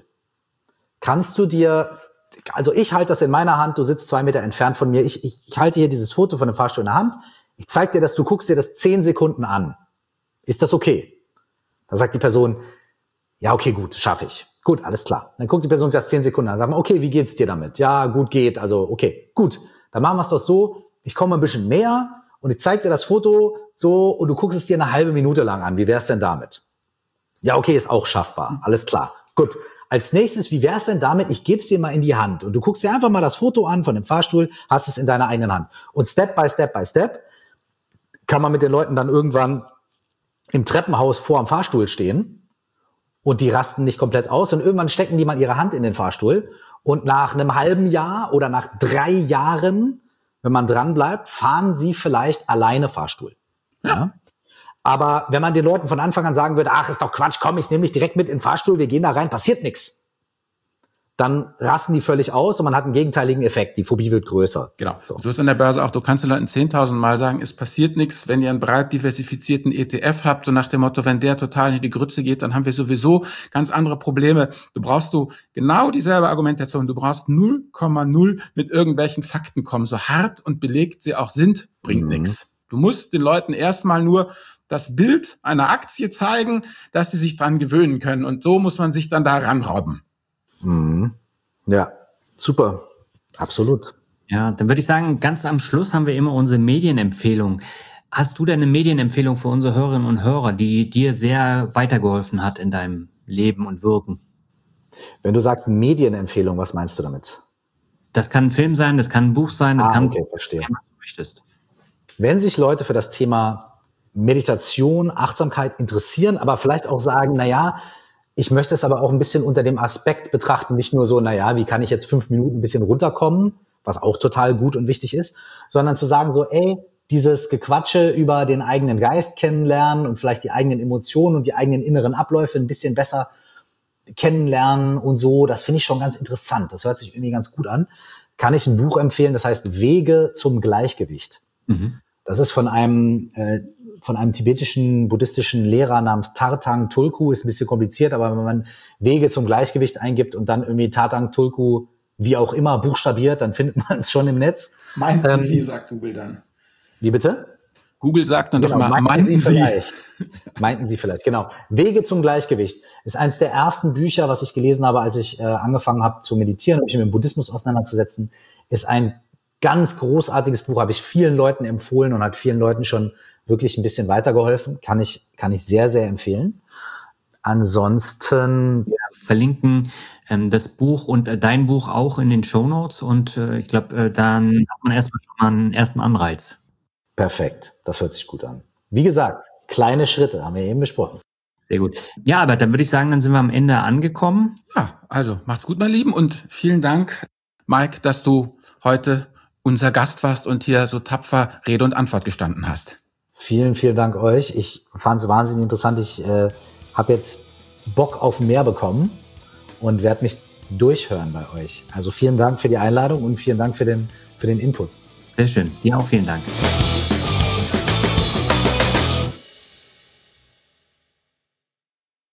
Ich halte das in meiner Hand, du sitzt 2 Meter entfernt von mir, ich halte hier dieses Foto von einem Fahrstuhl in der Hand, ich zeig dir das, du guckst dir das 10 Sekunden an. Ist das okay? Da sagt die Person, ja, okay, gut, schaffe ich. Gut, alles klar. Dann guckt die Person sich das 10 Sekunden an, sagt man, okay, wie geht's dir damit? Ja, gut geht, also okay, gut. Dann machen wir es doch so, ich komme ein bisschen näher und ich zeig dir das Foto so und du guckst es dir eine halbe Minute lang an. Wie wär's denn damit? Ja, okay, ist auch schaffbar. Alles klar. Gut. Als nächstes, wie wär's denn damit? Ich gebe es dir mal in die Hand und du guckst dir einfach mal das Foto an von dem Fahrstuhl, hast es in deiner eigenen Hand. Und Step by Step by Step kann man mit den Leuten dann irgendwann im Treppenhaus vor am Fahrstuhl stehen und die rasten nicht komplett aus und irgendwann stecken die mal ihre Hand in den Fahrstuhl und nach einem halben Jahr oder nach 3 Jahren, wenn man dran bleibt, fahren sie vielleicht alleine Fahrstuhl. Ja. Aber wenn man den Leuten von Anfang an sagen würde, ach, ist doch Quatsch, komm, ich nehme dich direkt mit in den Fahrstuhl, wir gehen da rein, passiert nichts. Dann rasten die völlig aus und man hat einen gegenteiligen Effekt. Die Phobie wird größer. Genau. So ist an der Börse auch. Du kannst den Leuten 10.000 Mal sagen, es passiert nichts, wenn ihr einen breit diversifizierten ETF habt, so nach dem Motto, wenn der total in die Grütze geht, dann haben wir sowieso ganz andere Probleme. Du genau dieselbe Argumentation. Du brauchst 0,0 mit irgendwelchen Fakten kommen. So hart und belegt sie auch sind, bringt nichts. Du musst den Leuten erstmal nur das Bild einer Aktie zeigen, dass sie sich dran gewöhnen können. Und so muss man sich dann da ranrobben. Ja, super. Absolut. Ja, dann würde ich sagen, ganz am Schluss haben wir immer unsere Medienempfehlung. Hast du denn eine Medienempfehlung für unsere Hörerinnen und Hörer, die dir sehr weitergeholfen hat in deinem Leben und Wirken? Wenn du sagst Medienempfehlung, was meinst du damit? Das kann ein Film sein, das kann ein Buch sein, das kann, okay, verstehe. was du möchtest. Wenn sich Leute für das Thema Meditation, Achtsamkeit interessieren, aber vielleicht auch sagen, naja, ich möchte es aber auch ein bisschen unter dem Aspekt betrachten, nicht nur so, naja, wie kann ich jetzt 5 Minuten ein bisschen runterkommen, was auch total gut und wichtig ist, sondern zu sagen so, dieses Gequatsche über den eigenen Geist kennenlernen und vielleicht die eigenen Emotionen und die eigenen inneren Abläufe ein bisschen besser kennenlernen und so, das finde ich schon ganz interessant. Das hört sich irgendwie ganz gut an. Kann ich ein Buch empfehlen, das heißt Wege zum Gleichgewicht. Das ist von einem tibetischen, buddhistischen Lehrer namens Tarthang Tulku, ist ein bisschen kompliziert, aber wenn man Wege zum Gleichgewicht eingibt und dann irgendwie Tarthang Tulku, wie auch immer, buchstabiert, dann findet man es schon im Netz. Meinten Sie, sagt Google dann. Wie bitte? Google sagt dann Genau, doch mal, meinten Sie vielleicht, genau. Wege zum Gleichgewicht ist eines der ersten Bücher, was ich gelesen habe, als ich angefangen habe zu meditieren und mich mit dem Buddhismus auseinanderzusetzen. Ist ein ganz großartiges Buch, habe ich vielen Leuten empfohlen und hat vielen Leuten schon wirklich ein bisschen weitergeholfen. Kann ich sehr, sehr empfehlen. Ansonsten verlinken das Buch und dein Buch auch in den Shownotes und ich glaube, dann hat man erstmal schon mal einen ersten Anreiz. Perfekt, das hört sich gut an. Wie gesagt, kleine Schritte, haben wir eben besprochen. Sehr gut. Ja, aber dann würde ich sagen, dann sind wir am Ende angekommen. Ja, also macht's gut, mein Lieben, und vielen Dank, Mike, dass du heute unser Gast warst und hier so tapfer Rede und Antwort gestanden hast. Vielen, vielen Dank euch. Ich fand es wahnsinnig interessant. Ich habe jetzt Bock auf mehr bekommen und werde mich durchhören bei euch. Also vielen Dank für die Einladung und vielen Dank für den Input. Sehr schön. Dir auch vielen Dank.